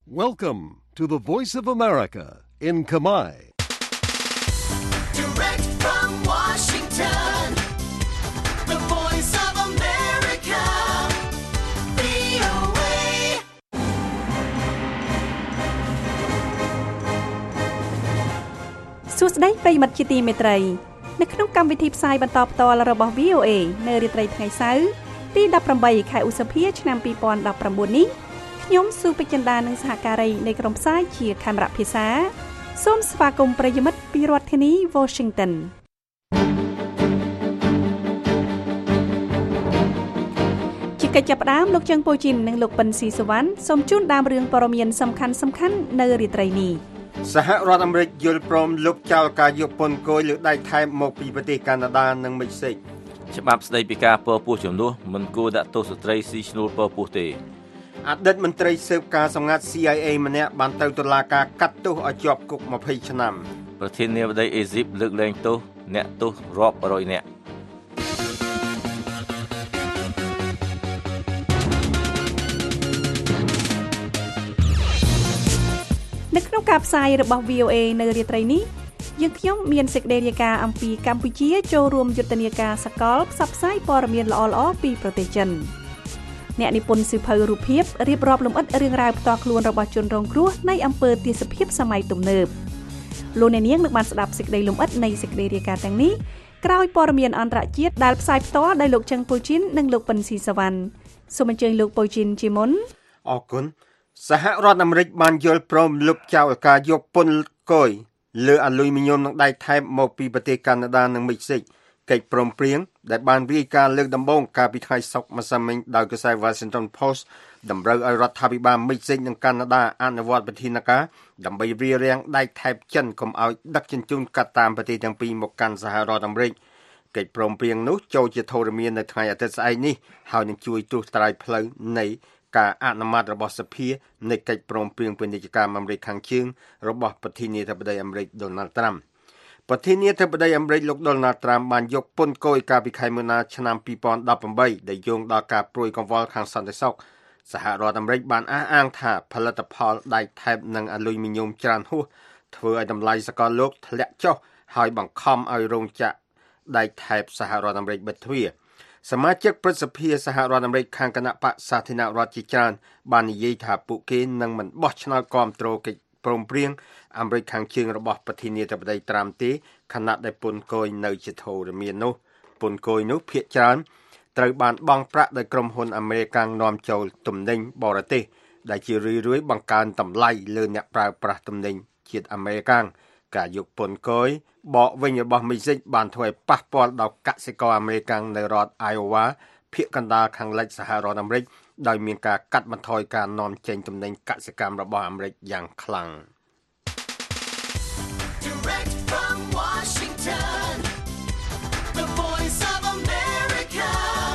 Welcome to the Voice of America in Khmer. Direct from Washington, the Voice of America, VOA. សួស្តីប្រិយមិត្តជាទីមេត្រីនៅក្នុងកម្មវិធីផ្សាយបន្តផ្ទាល់របស់ VOA នៅរាត្រីថ្ងៃសៅរ៍ទី18ខែឧសភាឆ្នាំ2019នេះខ្ញុំស៊ូពេជ្រចិន្តានិងសហការីនៃក្រុមផ្សាយជាខេមរៈភាសាសូមស្វាគមន៍ប្រិយមិត្តពីរដ្ឋធានី Washington ជាកិច្ចចាប់ផ្ដើមលោកជើងពូជីននិងលោកប៉ិនស៊ីសវណ្ណសូមជូនដើមរឿងព័ត៌មានសំខាន់ៗនៅរាត្រីនេះសហរដ្ឋអាមេរិកយល់ព្រមលុបចោលការយកពន្ធគយលើដៃថែបមកពីប្រទេសកាណាដានិងមិចស៊ិកច្បាប់ស្តីពីការពើពោះជំនួសមិនគួរដាក់ទោសស្ត្រីស៊ីឈ្នួលពើពោះទេអតីតមន្ត្រីស៊ើបការសម្ងាត់ CIA ម្នាក់បានទៅតុលាការកាត់ទោសឲ្យជាប់គុក20ឆ្នាំប្រធានាធិបតីអេស៊ីបលើកលែងទោសអ្នកទោសរាប់រយនាក់នៅក្នុងការផ្សាយរបស់ VOA នៅរាត្រីនេះយើងខ្ញុំមានសេចក្តីរាយការណ៍អំពីកម្ពុជាចូលរួមយុទ្ធនាការសកលផ្សព្វផ្សាយព័ត៌មានល្អៗពីប្រទេសចិនអ្នកនិពន្ធសៀវភៅរូបភាពរៀបរាប់លម្អិតរឿងរ៉ាវផ្ទាល់ខ្លួនរបស់ជនរងគ្រោះនៃអំពើទាសភាពសម័យទំនើបលោកអ្នកនាងនឹងបានស្ដាប់សេចក្តីលម្អិតនៃសេចក្តីរាយការណ៍ទាំងនេះក្រោយព័ត៌មានអន្តរជាតិដែលផ្សាយផ្ទាល់ដោយលោកជឹងពូជីននិងលោកប៉ិនស៊ីសវណ្ណសូមអញ្ជើញលោកពូជីនជាមុនអរគុណសហរដ្ឋអាមេរិកបានយល់ព្រមលុបចោលការយកពន្ធគយលើអាលុយមីញ៉ុមនិងដៃថែបមកពីប្រទេសកាណាដានិងមិចស៊ិកកិច្ចព្រមព្រៀងដែលបានរាយការណ៍លើកដំបូងកាលពីថ្ងៃសុក្រម្សិលមិញដោយកាសែត Washington Post តម្រូវឲ្យរដ្ឋាភិបាលមិចស៊ិកនិងកាណាដាអនុវត្តវិធានការដើម្បីរារាំងដៃថែបចិនកុំឲ្យដឹកជញ្ជូនកាត់តាមប្រទេសទាំងពីរមកកាន់សហរដ្ឋអាមេរិកកិច្ចព្រមព្រៀងនោះចូលជាធរមាននៅថ្ងៃអាទិត្យស្អែកនេះហើយនឹងជួយត្រួសត្រាយផ្លូវនៃការអនុម័តរបស់សភានៃកិច្ចព្រមព្រៀងពាណិជ្ជកម្មអាមេរិកខាងជើងរបស់ប្រធានាធិបតីអាមេរិក Donald Trump ប្រធានាធិបតីអាមេរិកលោក Donald Trump បានយកពន្ធគយកាលពីខែមីនាឆ្នាំ2018ដែលយោងដល់ការព្រួយកង្វល់ខាងសន្តិសុខសហរដ្ឋអាមេរិកបានអះអាងថាផលិតផលដែកថែបនិងអាលុយមីញ៉ុមច្រើនហួសធ្វើឲ្យតម្លៃសកលលោកធ្លាក់ចុះហើយបង្ខំឲ្យរោងចក្រដែកថែបសហរដ្ឋអាមេរិកបិទទ្វារសមាជិកព្រឹទ្ធសភាសហរដ្ឋអាមេរិកខាងគណៈបក្សសាធារណរដ្ឋជាច្រើនបាននិយាយថាពួកគេនឹងមិនបោះឆ្នោតគាំទ្រកិច្ចព្រមព្រៀងអាមេរិកខាងជើងរបស់ប្រធានាធិបតីត្រាំទេខណៈដែលពន្ធគយនៅជាធរមាននោះពន្ធគយនោះភាគច្រើនត្រូវបានបង់ប្រាក់ដោយក្រុមហ៊ុនអាមេរិកនាំចូលទំនិញបរទេសដែលជារឿយៗបង្កើនតម្លៃលើអ្នកប្រើប្រាស់ទំនិញជាតិអាមេរិកការយកពន្ធគយបកវិញរបស់មិចស៊ិកបានធ្វើឲ្យប៉ះពាល់ដល់កសិករអាមេរិកនៅរដ្ឋ Iowa ភាគកណ្ដាលខាងលិចសហរដ្ឋអាមេរិកដោយមានការកាត់បន្ថយការនាំចេញទំនិញកសិកម្មរបស់អាមេរិកយ៉ាងខ្លាំង Direct from Washington, the Voice of America,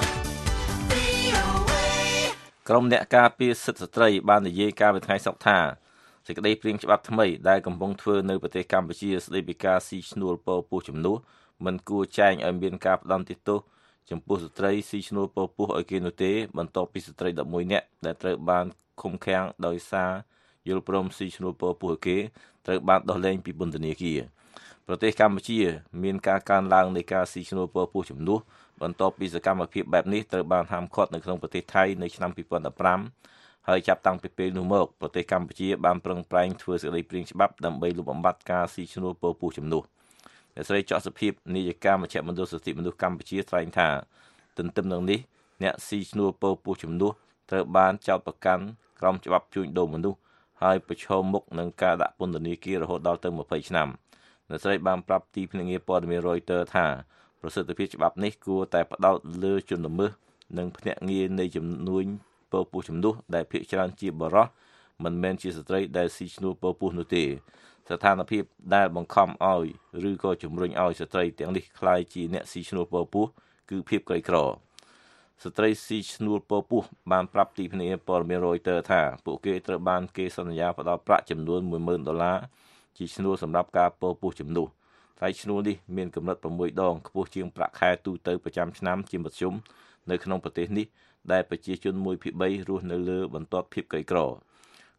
VOA. ក្រុមអ្នកការពារសិទ្ធិស្ត្រីបាននិយាយកាលពីថ្ងៃសុក្រថាសេចក្តីព្រាងច្បាប់ថ្មីដែលកំពុងធ្វើនៅប្រទេសកម្ពុជាស្តីពីការស៊ីឈ្នួលពរពោះជំនួសមិនគួរចែងឲ្យមានការផ្ដន្ទាទោសចំពោះស្ត្រីស៊ីឈ្នួលពរពោះឲ្យគេនោះទេបន្ទាប់ពីស្ត្រី11នាក់ដែលត្រូវបានឃុំឃាំងដោយសារយល់ព្រមស៊ីឈ្នួលពរពោះឲ្យគេត្រូវបានដោះលែងពីពន្ធនាគារប្រទេសកម្ពុជាមានការកើនឡើងនៃការស៊ីឈ្នួលពរពោះជំនួសបន្ទាប់ពីសកម្មភាពបែបនេះត្រូវបានហាមឃាត់នៅក្នុងប្រទេសថៃនៅឆ្នាំ2015ហើយចាប់តាំងពីពេលនោះមកប្រទេសកម្ពុជាបានប្រឹងប្រែងធ្វើសេចក្តីព្រាងច្បាប់ដើម្បីលុបបំបាត់ការស៊ីឈ្នួលពរពោះជំនួសអ្នកស្រីច័កសុភីបនាយិកាមជ្ឈមណ្ឌលសិទ្ធិមនុស្សកម្ពុជាថ្លែងថាទន្ទឹមនឹងនេះអ្នកស៊ីឈ្នួលពរពោះជំនួសត្រូវបានចោទប្រកាន់ក្រោមច្បាប់ជួញដូរមនុស្សហើយប្រឈមមុខនឹងការដាក់ពន្ធនាគាររហូតដល់ទៅ20ឆ្នាំអ្នកស្រីបានប្រាប់ទីភ្នាក់ងារព័ត៌មាន Reuters ថាប្រសិទ្ធភាពច្បាប់នេះគួរតែផ្ដោតលើជនល្មើសនិងភ្នាក់ងារនៃជំនួញពរពោះជំនួសដែលភាគច្រើនជាបរិសុទ្ធមិនមែនជាស្ត្រីដែលស៊ីឈ្នួលពរពោះនោះទេស្ថានភាពដែលបង្ខំឲ្យឬក៏ជំរុញឲ្យស្ត្រីទាំងនេះក្លាយជាអ្នកស៊ីឈ្នួលពរពោះគឺភាពក្រីក្រស្ត្រីស៊ីឈ្នួលពរពោះបានប្រាប់ទីភ្នាក់ងារព័ត៌មាន Reuters ថាពួកគេត្រូវបានគេសន្យាផ្ដល់ប្រាក់ចំនួន$10,000ជាឈ្នួលសម្រាប់ការពរពោះជំនួសថ្លៃឈ្នួលនេះមានកម្រិត6ដងខ្ពស់ជាងប្រាក់ខែទូទៅប្រចាំឆ្នាំជាមធ្យមនៅក្នុងប្រទេសនេះដែលប្រជាជន1/3រស់នៅលើបន្ទាត់ភាពក្រីក្រ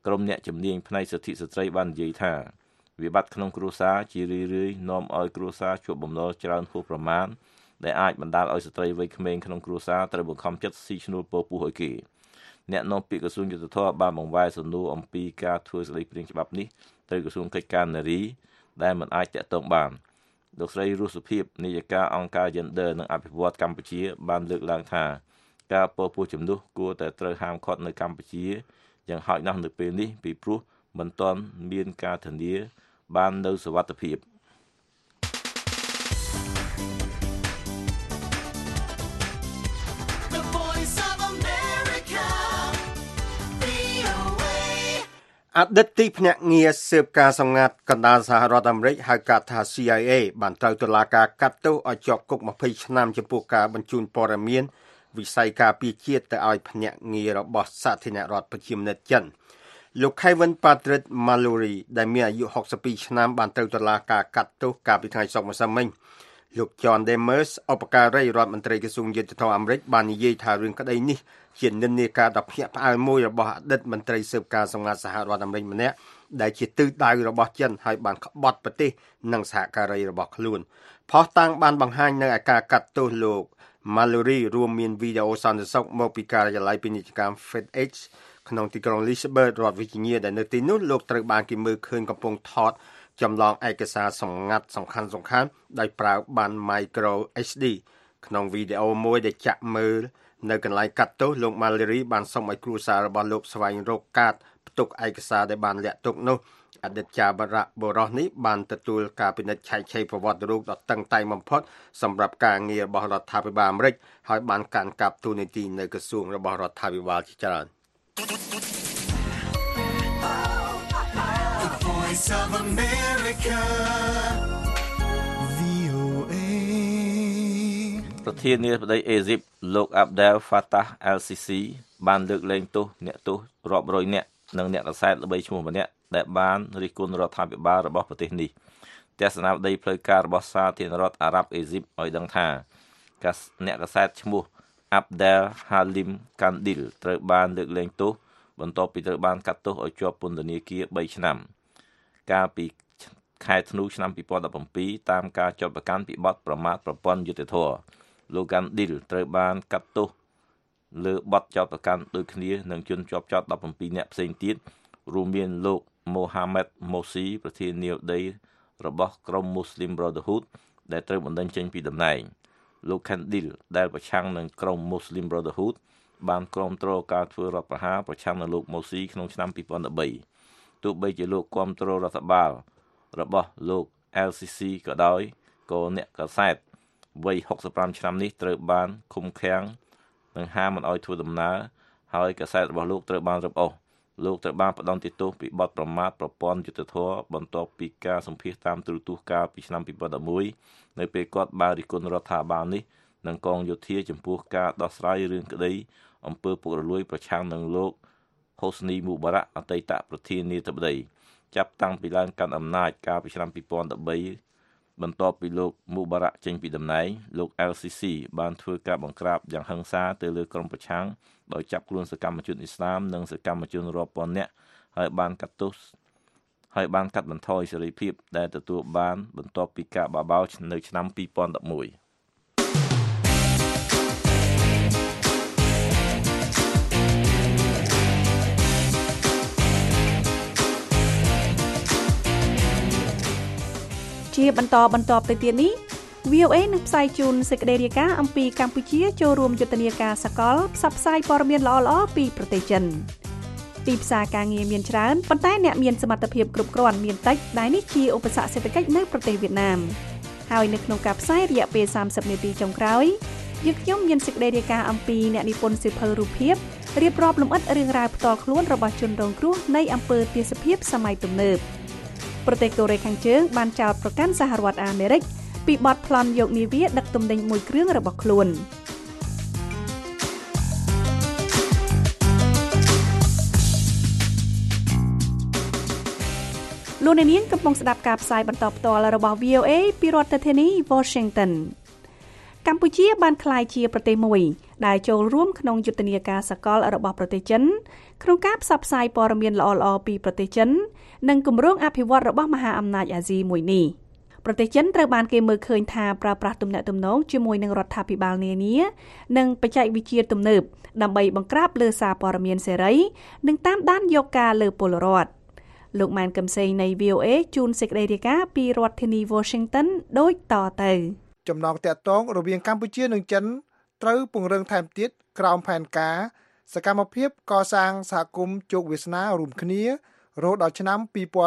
ក្រុមអ្នកជំនាញផ្នែកសិទ្ធិស្ត្រីបាននិយាយថាវិបត្តិក្នុងគ្រួសារជារឿយៗនាំឲ្យគ្រួសារជួបបំណុលច្រើនហួសប្រមាណដែលអាចបណ្ដាលឲ្យស្ត្រីវ័យក្មេងក្នុងគ្រួសារត្រូវបង្ខំចិត្តស៊ីឈ្នួលពរពោះឲ្យគេអ្នកនាំពាក្យក្រសួងយុទ្ធភ័ពបានបង្វែរសំណួរអំពីការធ្វើស្តីព្រាងច្បាប់នេះទៅក្រសួងកិច្ចការនារីដែលមិនអាចតាក់ទងបានលោកស្រីរស់សុភាពនាយិកាអង្គការ Gender និងអភិវឌ្ឍកម្ពុជាបានលើកឡើងថាការពរពោះជំនួសគួរតែត្រូវហាមឃាត់នៅកម្ពុជាយ៉ាងហោចណាស់នៅពេលនេះពីព្រោះមិនទាន់មានការធានាបាននៅសុវត្ថិភាពអតីតទីភ្នាក់ងារស៊ើបការសម្ងាត់កណ្ដាលសហរដ្ឋអាមេរិកហៅកាត់ថា CIA បានត្រូវតុលាការកាត់ទោសឲ្យជាប់គុក20ឆ្នាំចំពោះការបញ្ជូនព័ត៌មានវិស័យការពារជាតិទៅឲ្យភ្នាក់ងាររបស់សាធារណរដ្ឋប្រជាមានិតចិនលោក Kevin Patrick Mallory ដែលមានអាយុ62ឆ្នាំបានត្រូវតុលាការកាត់ទោសកាលពីថ្ងៃសុក្រម្សិលមិញលោក John Demers ឧបការីរដ្ឋមន្ត្រីក្រសួងយុទ្ធភ័ពអាមេរិកបាននិយាយថារឿងក្តីនេះជានិន្នាការដ៏ភ្ញាក់ផ្អើលមួយរបស់អតីតមន្ត្រីស៊ើបការសម្ងាត់សហរដ្ឋអាមេរិកម្នាក់ដែលជាទិសដៅរបស់ចិនហើយបានក្បត់ប្រទេសនិងសហការីរបស់ខ្លួនផុសតាំងបានបង្ហាញនៅឯការកាត់ទោសលោក Mallory រួមមានវីដេអូសន្និសីទមកពីការិយាល័យពាណិជ្ជកម្ម FedEx ក្នុងទីក្រុង Leesburg រដ្ឋ Virginia ដែលនៅទីនោះលោកត្រូវបានគេមើលឃើញកំពុងថតចម្លងឯកសារសម្ងាត់សំខាន់ៗដោយប្រើបាន Micro SD ក្នុងវីដេអូមួយដែលចាក់មើលនៅកន្លែងកាត់ទោសលោក Mallory បានសុំឲ្យគ្រួសាររបស់លោកស្វែងរកកាតផ្ទុកឯកសារដែលបានលាក់ទុកនោះអតីតចាបរោះនេះបានទទួលការពិនិត្យឆែកឆេរប្រវត្តិរូបដ៏តឹងតែងបំផុតសម្រាប់ការងាររបស់រដ្ឋាភិបាលអាមេរិកហើយបានកាន់កាប់តួនាទីនៅក្រសួងរបស់រដ្ឋាភិបាលជាច្រើន Voice of America VOA ប្រធានាធិបតីអេស៊ីបលោក Abdel Fattah al-Sisi បានលើកលែងទោសអ្នកទោសរាប់រយនាក់និងអ្នកកាសែតល្បីឈ្មោះម្នាក់ដែលបានរិះគន់រដ្ឋាភិបាលរបស់ប្រទេសនេះទស្សនាវដ្តីផ្លូវការរបស់សាធារណរដ្ឋអារ៉ាប់អេស៊ីបឲ្យដឹងថាអ្នកកាសែតឈ្មោះ Abdel Halim Kandil ត្រូវបានលើកលែងទោសបន្ទាប់ពីត្រូវបានកាត់ទោសឲ្យជាប់ពន្ធនាគារ3ឆ្នាំកាលពីខែធ្នូឆ្នាំ2017តាមការចោទប្រកាន់ពីបទប្រមាថប្រព័ន្ធយុត្តិធម៌លោក Kandil ត្រូវបានកាត់ទោសលើបទចោទប្រកាន់ដូចគ្នានឹងជនជាប់ចោទ17នាក់ផ្សេងទៀតរួមមានលោក Mohamed Morsi ប្រធានាធិបតីរបស់ក្រុម Muslim Brotherhood ដែលត្រូវបណ្តេញចេញពីតំណែងលោក Kandil ដែលប្រឆាំងនឹងក្រុម Muslim Brotherhood បានគ្រប់គ្រងការធ្វើរដ្ឋប្រហារប្រឆាំងនឹងលោក Morsi ក្នុងឆ្នាំ2013ទោះបីជាលោកគ្រប់គ្រងរដ្ឋបាលរបស់លោក LCC ក៏ដោយក៏អ្នកកាសែតវ័យ65ឆ្នាំនេះត្រូវបានឃុំឃាំងនិងហាមមិនឲ្យធ្វើដំណើរហើយកាសែតរបស់លោកត្រូវបានរឹបអូសលោកត្រូវបានផ្តន្ទាទោសពីបទប្រមាថប្រព័ន្ធយុត្តិធម៌បន្ទាប់ពីការសម្ភាសតាមទូរទស្សន៍កាលពីឆ្នាំ2011នៅពេលគាត់បានរិះគន់រដ្ឋាភិបាលនេះនិងកងយោធាចំពោះការដោះស្រាយរឿងក្តីអំពើពុករលួយប្រឆាំងនឹងលោក Hosni Mubarak អតីតប្រធានាធិបតីចាប់តាំងពីឡើងកាន់អំណាចកាលពីឆ្នាំ2013បន្ទាប់ពីលោក Mubarak ចេញពីតំណែងលោក LCC បានធ្វើការបង្ក្រាបយ៉ាងហិង្សាទៅលើក្រុមប្រឆាំងដោយចាប់ខ្លួនសកម្មជនអ៊ីស្លាមនិងសកម្មជនរាប់ពាន់នាក់ហើយបានកាត់បន្ថយសេរីភាពដែលទទួលបានបន្ទាប់ពីការបោះនៅឆ្នាំ2011 ជាបន្តទៅទៀតនេះ VOA នឹងផ្សាយជូនសេចក្តីរាយការណ៍អំពីកម្ពុជាចូលរួមយុទ្ធនាការសកលផ្សព្វផ្សាយព័ត៌មានល្អៗពីប្រទេសចិនទីផ្សារការងារមានច្រើនប៉ុន្តែអ្នកមានសមត្ថភាពគ្រប់គ្រាន់មានតិចដែលនេះជាឧបសគ្គសេដ្ឋកិច្ចនៅប្រទេសវៀតណាមហើយនៅក្នុងការផ្សាយរយៈពេល30នាទីចុងក្រោយយើងខ្ញុំមានសេចក្តីរាយការណ៍អំពីអ្នកនិពន្ធសៀវភៅរូបភាពរៀបរាប់លម្អិតរឿងរ៉ាវផ្ទាល់ខ្លួនរបស់ជនរងគ្រោះនៃអំពើទេសភាពសម័យទំនើបប្រទេសកូរ៉េខាងជើងបានចោទប្រកាន់សហរដ្ឋអាមេរិកពីបទប្លន់យកនាវាដឹកទំនិញមួយគ្រឿងរបស់ខ្លួនលោកអ្នកនាងកំពុងស្ដាប់ការផ្សាយបន្តផ្ទាល់របស់ VOA ពីរដ្ឋធានី Washington កម្ពុជាបានក្លាយជាប្រទេសមួយដែលចូលរួមក្នុងយុទ្ធនាការសកលរបស់ប្រទេសចិនក្នុងការផ្សព្វផ្សាយព័ត៌មានល្អៗពីប្រទេសចិននិងគម្រោងអភិវឌ្ឍរបស់មហាអំណាចអាស៊ីមួយនេះប្រទេសចិនត្រូវបានគេមើលឃើញថាប្រើប្រាស់ទំនាក់ទំនងជាមួយនឹងរដ្ឋាភិបាលនានានិងបច្ចេកវិទ្យាទំនើបដើម្បីបង្ក្រាបលើសារព័ត៌មានសេរីនិងតាមដានយកការលើពលរដ្ឋលោកម៉ែនកឹមសេងនៃ VOA ជូនសេចក្តីរាយការណ៍ពីរដ្ឋធានី Washington ដូចតទៅចំណងតាក់ទងរវាងកម្ពុជានិងចិនត្រូវពង្រឹងថែមទៀតក្រោមផែនការសកម្មភាពកសាងសហគមន៍ជោគវាសនារួមគ្នារហូតដល់ឆ្នាំ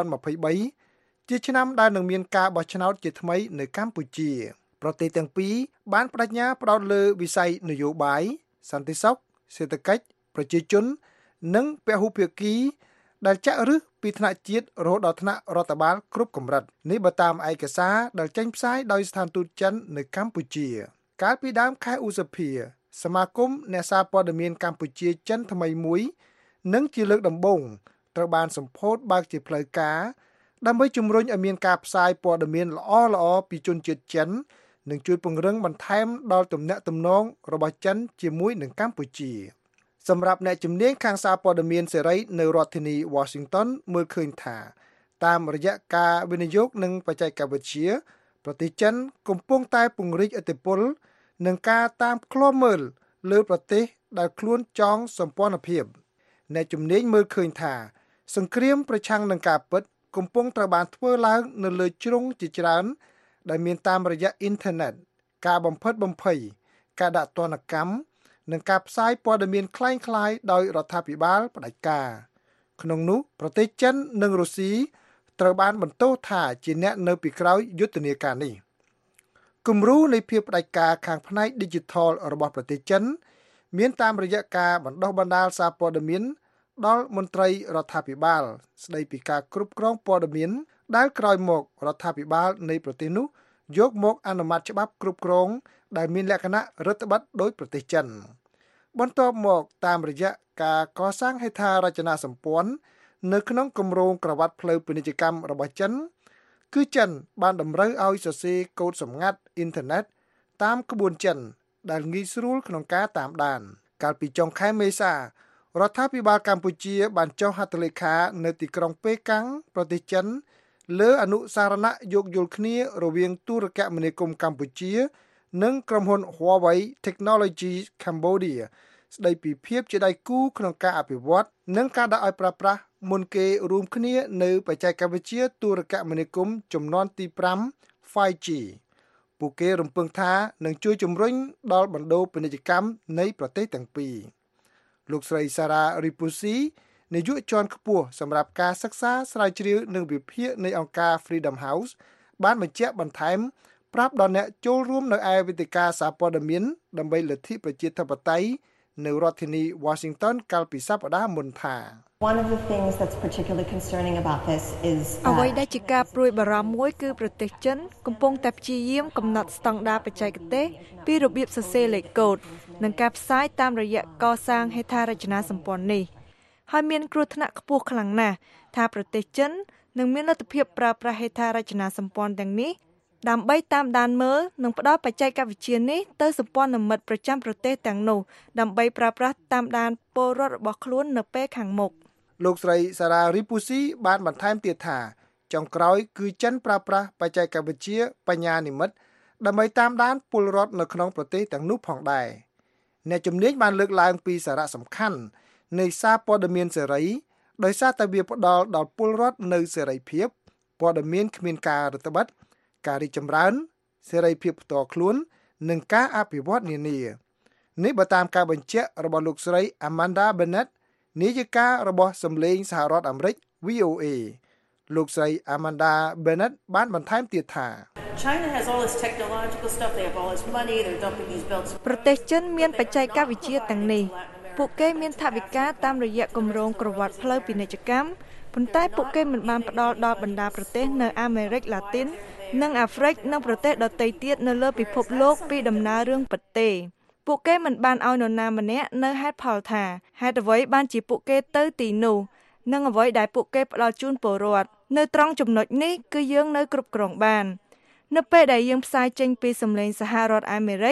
2023ជាឆ្នាំដែលនឹងមានការបោះឆ្នោតជាថ្មីនៅកម្ពុជាប្រទេសទាំងពីរបានបដិញ្ញាផ្ដោតលើវិស័យនយោបាយសន្តិសុខសេដ្ឋកិច្ចប្រជាជននិងពហុភាគីដែលចាក់ឫសពីថ្នាក់ជាតិរហូតដល់ថ្នាក់រដ្ឋបាលគ្រប់កម្រិតនេះបើតាមឯកសារដែលចេញផ្សាយដោយស្ថានទូតចិននៅកម្ពុជាកាលពីដើមខែឧសភាសមាគមអ្នកសារព័ត៌មានកម្ពុជាចិនថ្មីមួយនិងជាលើកដំបូងត្រូវបានសម្ពោធបើកជាផ្លូវការដើម្បីជំរុញឲ្យមានការផ្សាយព័ត៌មានល្អៗពីជនជាតិចិននិងជួយពង្រឹងបន្ថែមដល់ទំនាក់ទំនងរបស់ចិនជាមួយនឹងកម្ពុជាសម្រាប់អ្នកជំនាញខាងសារព័ត៌មានសេរីនៅរដ្ឋធានី Washington មើលឃើញថាតាមរយៈការវិនិយោគនិងបច្ចេកវិទ្យាប្រទេសចិនកំពុងតែពង្រីកឥទ្ធិពលនិងការតាមឃ្លាំមើលលើប្រទេសដែលខ្លួនចង់សម្ព័ន្ធភាពអ្នកជំនាញមើលឃើញថាសង្គ្រាមប្រឆាំងនឹងការពិតកំពុងត្រូវបានធ្វើឡើងនៅលើជ្រុងជាច្រើនដែលមានតាមរយៈអ៊ីនធឺណិតការបំផិតបំភ័យការដាក់ទណ្ឌកម្មនិងការផ្សាយព័ត៌មានคล้ายៗដោយរដ្ឋាភិបាលផ្ដាច់ការក្នុងនោះប្រទេសចិននិងរុស្ស៊ីត្រូវបានបន្ទោសថាជាអ្នកនៅពីក្រោយយុទ្ធនាការនេះគំរូនៃភាពផ្ដាច់ការខាងផ្នែក Digital របស់ប្រទេសចិនមានតាមរយៈការបណ្ដុះបណ្ដាលសារព័ត៌មានដល់មន្ត្រីរដ្ឋាភិបាលស្ដីពីការគ្រប់គ្រងព័ត៌មានដែលក្រោយមករដ្ឋាភិបាលនៃប្រទេសនោះយកមកអនុម័តច្បាប់គ្រប់គ្រងដែលមានលក្ខណៈរដ្ឋបတ်ដោយប្រទេសចិនបន្ទាប់មកតាមរយៈការកសាងហេដ្ឋារចនាសម្ព័ន្ធនៅក្នុងគម្រោងក្រវ៉ាត់ផ្លូវពាណិជ្ជកម្មរបស់ចិនគឺចិនបានតម្រូវឲ្យសរសេរកូដសម្ងាត់អ៊ីនធឺណិតតាមក្បួនចិនដែលងាយស្រួលក្នុងការតាមដានកាលពីចុងខែមេសារដ្ឋាភិបាលកម្ពុជាបានចុះហត្ថលេខានៅទីក្រុងប៉េកាំងប្រទេសចិនលើអនុសារណៈយោគយល់គ្នារវាងទូរគមនាគមន៍កម្ពុជានិងក្រុមហ៊ុន Huawei Technology Cambodia ស្ដីពីភាពជាដៃគូក្នុងការអភិវឌ្ឍនិងការដាក់ឲ្យប្រើប្រាស់មុនគេរួមគ្នានៅបច្ចេកវិទ្យាទូរគមនាគមន៍ជំនាន់ទី5 5G ពួកគេរំពឹងថានឹងជួយជំរុញដល់បណ្ដូលពាណិជ្ជកម្មនៃប្រទេសទាំងពីរលោកស្រីសារ៉ារីពូស៊ីនាយកជាន់ខ្ពស់សម្រាប់ការសិក្សាស្រាវជ្រាវនិងវិភាគនៃអង្គការ Freedom House បានបញ្ជាក់បន្ថែមប្រាប់ដល់អ្នកចូលរួមនៅឯវេទិកាសារព័ត៌មានដើម្បីលទ្ធិប្រជាធិបតេយ្យនៅរដ្ឋធានី Washington កាលពីសប្តាហ៍មុនថា One of the things that's particularly concerning about this is អ្វីដែលជាការព្រួយបារម្ភមួយគឺប្រទេសចិនកំពុងតែព្យាយាមកំណត់ស្តង់ដារបច្ចេកទេសពីរបៀបសរសេរលេខកូដនិងការផ្សាយតាមរយៈកសាងហេដ្ឋារចនាសម្ព័ន្ធនេះហើយមានគ្រោះថ្នាក់ខ្ពស់ខ្លាំងណាស់ថាប្រទេសចិននឹងមានលទ្ធភាពប្រើប្រាស់ហេដ្ឋារចនាសម្ព័ន្ធទាំងនេះដើម្បីតាមដានមើលនិងផ្ដល់បច្ចេកវិទ្យានេះទៅសម្ព័ន្ធមិត្តប្រចាំប្រទេសទាំងនោះដើម្បីប្រើប្រាស់តាមដានពលរដ្ឋរបស់ខ្លួននៅពេលខាងមុខលោកស្រីសារ៉ារីពូស៊ីបានបន្ថែមទៀតថាចុងក្រោយគឺចិនប្រើប្រាស់បច្ចេកវិទ្យាបញ្ញានិម្មិតដើម្បីតាមដានពលរដ្ឋនៅក្នុងប្រទេសទាំងនោះផងដែរអ្នកជំនាញបានលើកឡើងពីសារៈសំខាន់នៃសារព័ត៌មានសេរីដោយសារតែវាផ្ដល់ដល់ពលរដ្ឋនូវសេរីភាពព័ត៌មានគ្មានការរឹតបន្តឹងការរីកចម្រើនសេរីភាពផ្ទាល់ខ្លួននិងការអភិវឌ្ឍនានានេះបើតាមការបញ្ជាក់របស់លោកស្រី Amanda Bennett នាយិការបស់សម្លេងសហរដ្ឋអាមេរិក VOA លោកស្រី Amanda Bennett បានបន្ថែមទៀតថា China has all this technological stuff, they have all this money, they're dumping these belts. ប្រទេសចិនមានបច្ចេកវិទ្យាទាំងនេះពួកគេមានថវិកាតាមរយៈគម្រោងក្រវ៉ាត់ផ្លូវពាណិជ្ជកម្មប៉ុន្តែពួកគេមិនបានផ្ដល់ដល់បណ្ដាប្រទេសនៅអាមេរិកឡាទីននិងអាហ្វ្រិកនិងប្រទេសដទៃទៀតនៅលើពិភពលោកពីដំណើររឿងពិតទេពួកគេមិនបានឲ្យនរណាម្នាក់នៅហេតុផលថាហេតុអ្វីបានជាពួកគេទៅទីនោះនិងអ្វីដែលពួកគេផ្ដល់ជូនពលរដ្ឋនៅត្រង់ចំណុចនេះគឺយើងនៅគ្រប់គ្រងបាននៅពេលដែលយើងផ្សាយចេញពីសម្លេងសហរដ្ឋអាមេរិក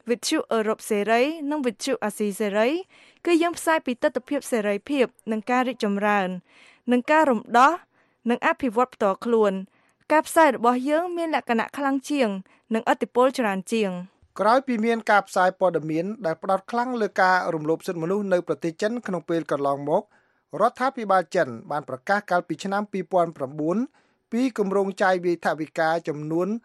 វិទ្យុអឺរ៉ុបសេរីនិងវិទ្យុអាស៊ីសេរីគឺយើងផ្សាយពីទស្សនវិជ្ជាសេរីភាពនិងការរីកចម្រើននិងការរំដោះនិងអភិវឌ្ឍផ្ទាល់ខ្លួនការផ្សាយរបស់យើងមានលក្ខណៈខ្លាំងជាងនិងឥទ្ធិពលច្រើនជាងក្រោយពីមានការផ្សាយព័ត៌មានដែលផ្ដោតខ្លាំងលើការរំលោភសិទ្ធិមនុស្សនៅប្រទេសចិនក្នុងពេលកន្លងមករដ្ឋាភិបាលចិនបានប្រកាសកាលពីឆ្នាំ2009ពីគម្រោងចាយវាយថវិកាចំនួន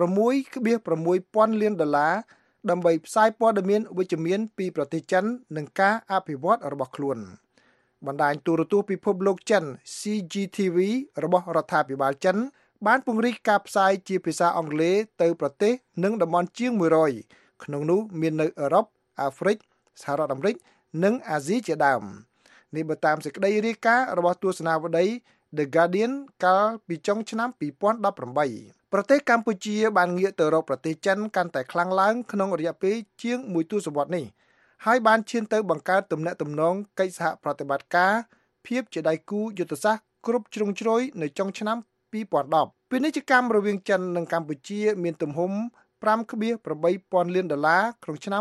$6.6 លានដើម្បីផ្សាយព័ត៌មានវិជ្ជមានពីប្រទេសចិននិងការអភិវឌ្ឍរបស់ខ្លួនបណ្ដាញទូរទស្សន៍ពិភពលោកចិន CGTV របស់រដ្ឋាភិបាលចិនបានពង្រីកការផ្សាយជាភាសាអង់គ្លេសទៅប្រទេសនិងតំបន់ជាង100ក្នុងនោះមាននៅអឺរ៉ុបអាហ្វ្រិកសហរដ្ឋអាមេរិកនិងអាស៊ីជាដើមនេះបើតាមសេចក្តីរាយការណ៍របស់ទស្សនាវដ្តី The Guardian កាលពីចុងឆ្នាំ2018ប្រទេសកម្ពុជាបានងាកទៅរកប្រទេសចិនកាន់តែខ្លាំងឡើងក្នុងរយៈពេលជាង1ទសវត្សរ៍នេះហើយបានឈានទៅបង្កើតទំនាក់ទំនងកិច្ចសហប្រតិបត្តិការភាពជាដៃគូយុទ្ធសាស្ត្រគ្រប់ជ្រុងជ្រោយនៅចុងឆ្នាំ2010ពាណិជ្ជកម្មរវាងចិននិងកម្ពុជាមានទំហំ $5.8 លានក្នុងឆ្នាំ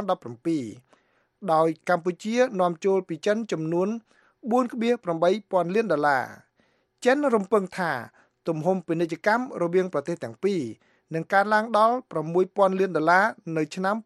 2017ដោយកម្ពុជានាំចូលពីចិនចំនួន $4.8 លានចិនរំពឹងថាទំហំពាណិជ្ជកម្មរវាងប្រទេសទាំងពីរនឹងកើនឡើងដល់$6,000 លាននៅឆ្នាំ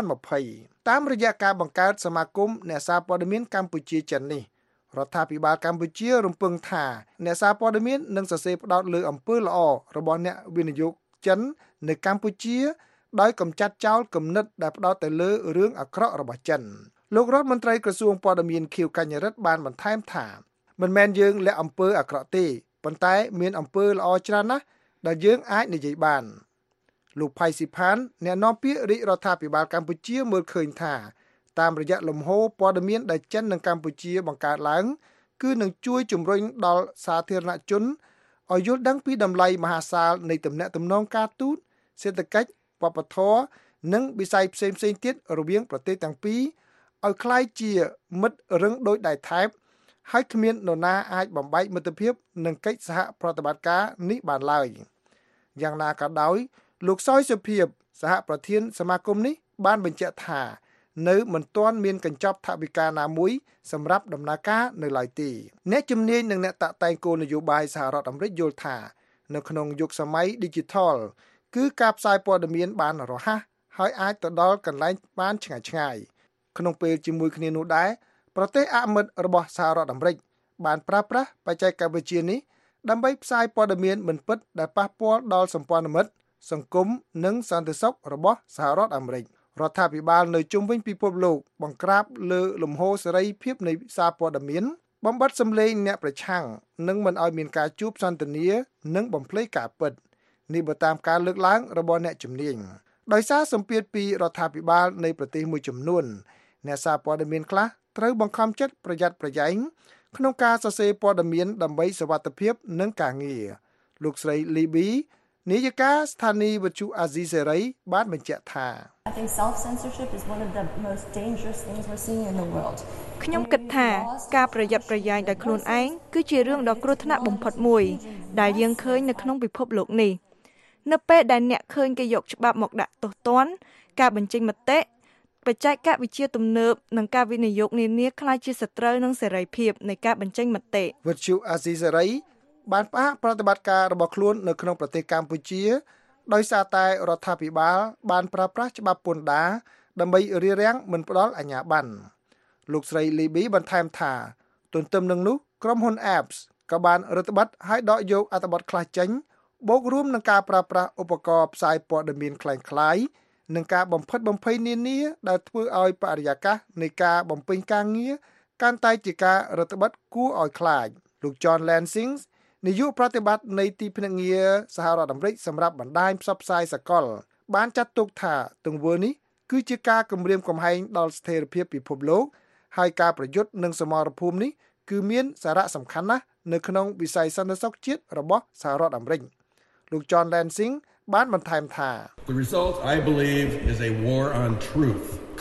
2020តាមរយៈការបង្កើតសមាគមអ្នកសារព័ត៌មានកម្ពុជាចិននេះរដ្ឋាភិបាលកម្ពុជារំពឹងថាអ្នកសារព័ត៌មាននឹងសរសេរផ្ដោតលើអំពើល្អរបស់អ្នកវិនិយោគចិននៅកម្ពុជាដោយកម្ចាត់ចោលគំនិតដែលផ្ដោតទៅលើរឿងអាក្រក់របស់ចិនលោករដ្ឋមន្ត្រីក្រសួងព័ត៌មានខៀវកញ្ញរិទ្ធបានបន្ថែមថាមិនមែនយើងលាក់អំពើអាក្រក់ទេប៉ុន្តែមានអំពើល្អច្រើនណាស់ដែលយើងអាចនិយាយបានលោកផៃស៊ីផានអ្នកនាំពាក្យរាជរដ្ឋាភិបាលកម្ពុជាមើលឃើញថាតាមរយៈលំហូរព័ត៌មានដែលចិននិងកម្ពុជាបង្កើតឡើងគឺនឹងជួយជំរុញដល់សាធារណជនឲ្យយល់ដឹងពីតម្លៃមហាសាលនៃទំនាក់ទំនងការទូតសេដ្ឋកិច្ចវប្បធម៌និងវិស័យផ្សេងៗទៀតរវាងប្រទេសទាំងពីរឲ្យคล้ายជាមិត្តរឹងដូចដៃថែបហើយគ្មាននរណាអាចបំបែកមិត្តភាពនិងកិច្ចសហប្រតិបត្តិការនេះបានឡើយយ៉ាងណាក៏ដោយលោកសោយសុភាពសហប្រធានសមាគមនេះបានបញ្ជាក់ថានៅមិនទាន់មានកញ្ចប់ថវិកាណាមួយសម្រាប់ដំណើរការនៅឡើយទេអ្នកជំនាញនិងអ្នកតាក់តែងគោលនយោបាយសហរដ្ឋអាមេរិកយល់ថានៅក្នុងយុគសម័យ Digital គឺការផ្សាយព័ត៌មានបានរហ័សហើយអាចទៅដល់កន្លែងបានឆ្ងាយក្នុងពេលជាមួយគ្នានោះដែរប្រទេសអមិត្តរបស់សហរដ្ឋអាមេរិកបានប្រើប្រាស់បច្ចេកវិទ្យានេះដើម្បីផ្សាយព័ត៌មានមិនពិតដែលប៉ះពាល់ដល់សម្ព័ន្ធមិត្តសង្គមនិងសន្តិសុខរបស់សហរដ្ឋអាមេរិករដ្ឋាភិបាលនៅជុំវិញពិភពលោកបង្ក្រាបលើលំហូរសេរីភាពនៃសារព័ត៌មានបំបត្តិសម្លេងអ្នកប្រឆាំងនិងមិនឲ្យមានការជួបសន្ទនានិងបំភ្លៃការពិតនេះបើតាមការលើកឡើងរបស់អ្នកជំនាញដោយសារសម្ពាធពីរដ្ឋាភិបាលនៃប្រទេសមួយចំនួនអ្នកសារព័ត៌មានខ្លះត្រូវបង្ខំចិត្តប្រយ័ត្នប្រយែងក្នុងការសរសេរព័ត៌មានដើម្បីសុវត្ថិភាពនិងការងារលោកស្រីលីប៊ីនាយិកាស្ថានីយ៍វិទ្យុអាស៊ីសេរីបានបញ្ជាក់ថា I think self-censorship is one of the most dangerous things we're seeing in the world. ខ្ញុំគិតថាការប្រយ័ត្នប្រយែងដោយខ្លួនឯងគឺជារឿងដ៏គ្រោះថ្នាក់បំផុតមួយដែលយើងឃើញនៅក្នុងពិភពលោកនេះនៅពេលដែលអ្នកឃើញគេយកច្បាប់មកដាក់ទោសទណ្ឌការបញ្ចេញមតិបច្ចេកវិទ្យាទំនើបនិងការវិនិយោគនានាក្លាយជាសត្រូវនឹងសេរីភាពនៃការបញ្ចេញមតិវិទ្យុអាស៊ីសេរីបានផ្អាកប្រតិបត្តិការរបស់ខ្លួននៅក្នុងប្រទេសកម្ពុជាដោយសារតែរដ្ឋាភិបាលបានប្រើប្រាស់ច្បាប់ពន្ធដារដើម្បីរារាំងមិនផ្ដល់អាជ្ញាប័ណ្ណលោកស្រីលីប៊ីបន្ថែមថាទន្ទឹមនឹងនោះក្រុមហ៊ុន Apps ក៏បានរដ្ឋបတ်ឲ្យដកយកអត្ថបទខ្លះចេញបូករួមនឹងការប្រើប្រាស់ឧបករណ៍ផ្សាយព័ត៌មានคล้ายៗនិងការបំផិតបំភ័យនានាដែលធ្វើឲ្យបរិយាកាសនៃការបំពេញការងារកាន់តែជាការរដ្ឋបတ်គួរឲ្យខ្លាចលោក John Lansing នាយកប្រតិបត្តិនៃទីភ្នាក់ងារសហរដ្ឋអាមេរិកសម្រាប់បណ្ដាញផ្សព្វផ្សាយសកលបានចាត់ទុកថាទង្វើនេះគឺជាការគំរាមកំហែងដល់ស្ថិរភាពពិភពលោកហើយការប្រយុទ្ធនឹងសមរភូមិនេះគឺមានសារៈសំខាន់ណាស់នៅក្នុងវិស័យសន្តិសុខជាតិរបស់សហរដ្ឋអាមេរិកលោក John Lansing បានបន្ថែមថា The result I believe is a war on truth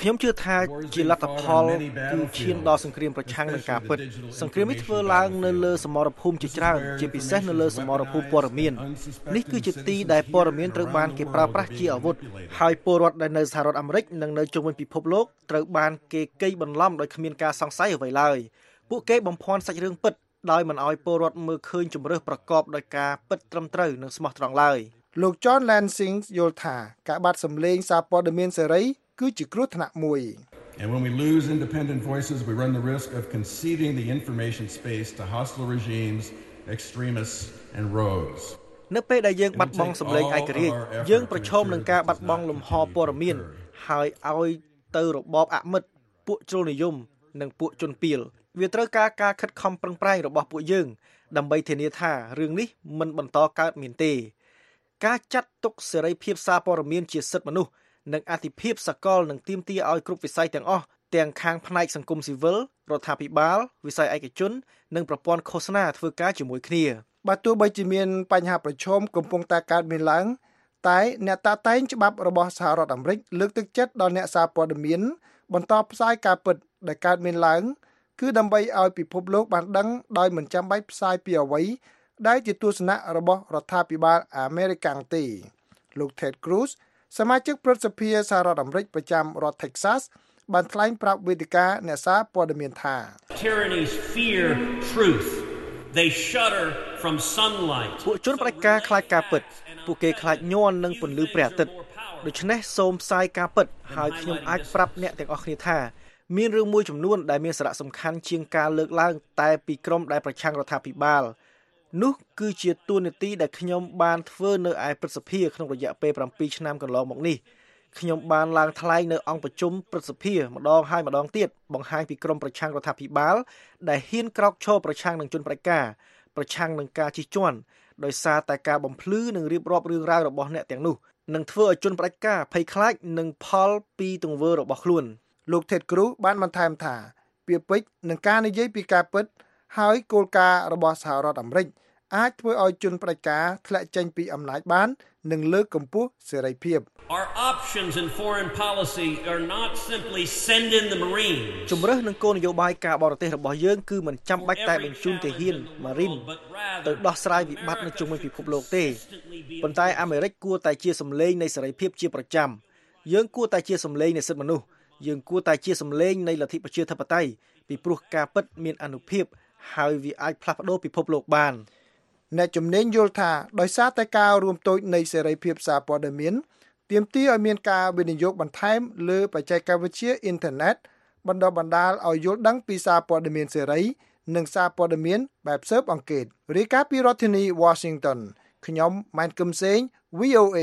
ខ្ញុំជឿថាជាលទ្ធផលគឺឈានដល់សង្គ្រាមប្រឆាំងនឹងការពិតសង្គ្រាមនេះធ្វើឡើងនៅលើសមរភូមិជាច្រើនជាពិសេសនៅលើសមរភូមិព័ត៌មាននេះគឺជាទីដែលព័ត៌មានត្រូវបានគេប្រើប្រាស់ជាអាវុធហើយពលរដ្ឋដែលនៅសហរដ្ឋអាមេរិកនិងនៅជុំវិញពិភពលោកត្រូវបានគេកេយបន្លំដោយគ្មានការសង្ស័យអ្វីឡើយពួកគេបំភាន់សាច់រឿងពិតដោយមិនអោយពលរដ្ឋមើលឃើញជំរើសប្រកបដោយការពិតត្រឹមត្រូវនិងស្មោះត្រង់ឡើយលោក John Lansing យល់ថាការបាត់សម្លេងសារព័ត៌មានសេរីគឺជាគ្រោះថ្នាក់មួយ And when we lose independent voices, we run the risk of conceding the information space to hostile regimes, extremists, and rogues. នៅពេលដែលយើងបាត់បង់សម្លេងឯករាជ្យយើងប្រឈមនឹងការបាត់បង់លំហព័ត៌មានហើយឲ្យទៅរបបអមិត្តពួកជ្រុលនិយមនិងពួកជនពាលវាត្រូវការខិតខំប្រឹងប្រែងរបស់ពួកយើងដើម្បីធានាថារឿងនេះមិនបន្តកើតមានទេការចាត់ទុកសេរីភាពសារព័ត៌មានជាសិទ្ធិមនុស្សនិងអធិភាពសកលនឹងទាមទារឲ្យគ្រប់វិស័យទាំងអស់ទាំងខាងផ្នែកសង្គមស៊ីវិលរដ្ឋាភិបាលវិស័យឯកជននិងប្រព័ន្ធឃោសនាធ្វើការជាមួយគ្នាបើទោះបីជាមានបញ្ហាប្រឈមកំពុងតែកើតមានឡើងតែអ្នកតាក់តែងច្បាប់របស់សហរដ្ឋអាមេរិកលើកទឹកចិត្តដល់អ្នកសារព័ត៌មានបន្តផ្សាយការពិតដែលកើតមានឡើងគឺដើម្បីឲ្យពិភពលោកបានដឹងដោយមិនចាំបាច់ផ្សាយពីអ្វីដែលជាទស្សនៈរបស់រដ្ឋាភិបាលអាមេរិកទេលោក Ted Cruz សមាជិកព្រឹទ្ធសភាសហរដ្ឋអាមេរិកប្រចាំរដ្ឋ Texas បានថ្លែងប្រាប់វេទិកាអ្នកសារព័ត៌មានថា Tyrannies fear truth. They shudder from sunlight. ពួកជនផ្ដាច់ការខ្លាចការពិតពួកគេខ្លាចញ័រនឹងពន្លឺព្រះអាទិត្យដូច្នេះសូមផ្សាយការពិតហើយខ្ញុំអាចប្រាប់អ្នកទាំងអស់គ្នាថាមានរឿងមួយចំនួនដែលមានសារៈសំខាន់ជាងការលើកឡើងតែពីក្រុមដែលប្រឆាំងរដ្ឋាភិបាលនោះគឺជាតួនាទីដែលខ្ញុំបានធ្វើនៅឯព្រឹទ្ធសភាក្នុងរយៈពេល7ឆ្នាំកន្លងមកនេះខ្ញុំបានឡើងថ្លែងនៅអង្គប្រជុំព្រឹទ្ធសភាម្ដងហើយម្ដងទៀតបង្ហាញពីក្រុមប្រឆាំងរដ្ឋាភិបាលដែលហ៊ានក្រោកឈរប្រឆាំងនឹងជនផ្ដាច់ការប្រឆាំងនឹងការជិះជាន់ដោយសារតែការបំភ្លឺនិងរៀបរាប់រឿងរ៉ាវរបស់អ្នកទាំងនោះនឹងធ្វើឲ្យជនផ្ដាច់ការភ័យខ្លាចនឹងផលពីទង្វើរបស់ខ្លួនលោក Ted Cruz បានបន្ថែមថាពាក្យពេចន៍នឹងការនិយាយពីការពិតហើយគោលការណ៍របស់សហរដ្ឋអាមេរិកអាចធ្វើឲ្យជនផ្ដាច់ការធ្លាក់ចេញពីអំណាចបាននិងលើកកម្ពស់សេរីភាព Our options in foreign policy are not simply send in the Marines ជំរើសនឹងគោលនយោបាយការបរទេសរបស់យើងគឺមិនចាំបាច់តែបញ្ជូនទាហាន Marine ទៅដោះស្រាយវិបត្តិនៅជុំវិញពិភពលោកទេប៉ុន្តែអាមេរិកគួរតែជាសម្លេងនៃសេរីភាពជាប្រចាំយើងគួរតែជាសម្លេងនៃសិទ្ធិមនុស្សយើងគួរតែជាសម្លេងនៃលទ្ធិប្រជាធិបតេយ្យពីព្រោះការពិតមានអានុភាពហើយវាអាចផ្លាស់ប្ដូរពិភពលោកបានអ្នកជំនាញយល់ថាដោយសារតែការរួមតូចនៃសេរីភាពសារព័ត៌មានទាមទារឲ្យមានការវិនិយោគបន្ថែមលើបច្ចេកវិទ្យាអ៊ីនធឺណិតបណ្ដុះបណ្ដាលឲ្យយល់ដឹងពីសារព័ត៌មានសេរីនិងសារព័ត៌មានបែបស៊ើបអង្កេតរាយការណ៍ពីរដ្ឋធានី Washington ខ្ញុំម៉ែនកឹមសេង VOA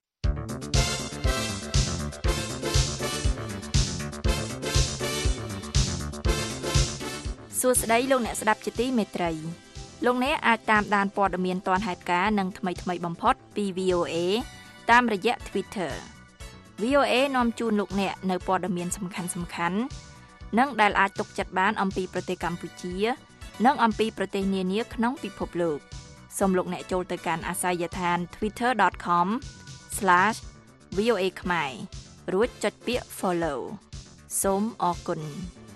សួស្តីលោកអ្នកស្ដាប់ជាទីមេត្រីលោកអ្នកអាចតាមដានព័ត៌មានទាន់ហេតុការណ៍និងថ្មីបំផុតពី VOA តាមរយៈ Twitter VOA នាំជូនលោកអ្នកនៅព័ត៌មានសំខាន់និងដែលអាចទុកចិត្តបានអំពីប្រទេសកម្ពុជានិងអំពីប្រទេសនានាក្នុងពិភពលោកសូមលោកអ្នកចូលទៅកាន់អាសយដ្ឋាន twitter.com/VOA ខ្មែររួចចុចពាក្យ Follow សូមអរគុណ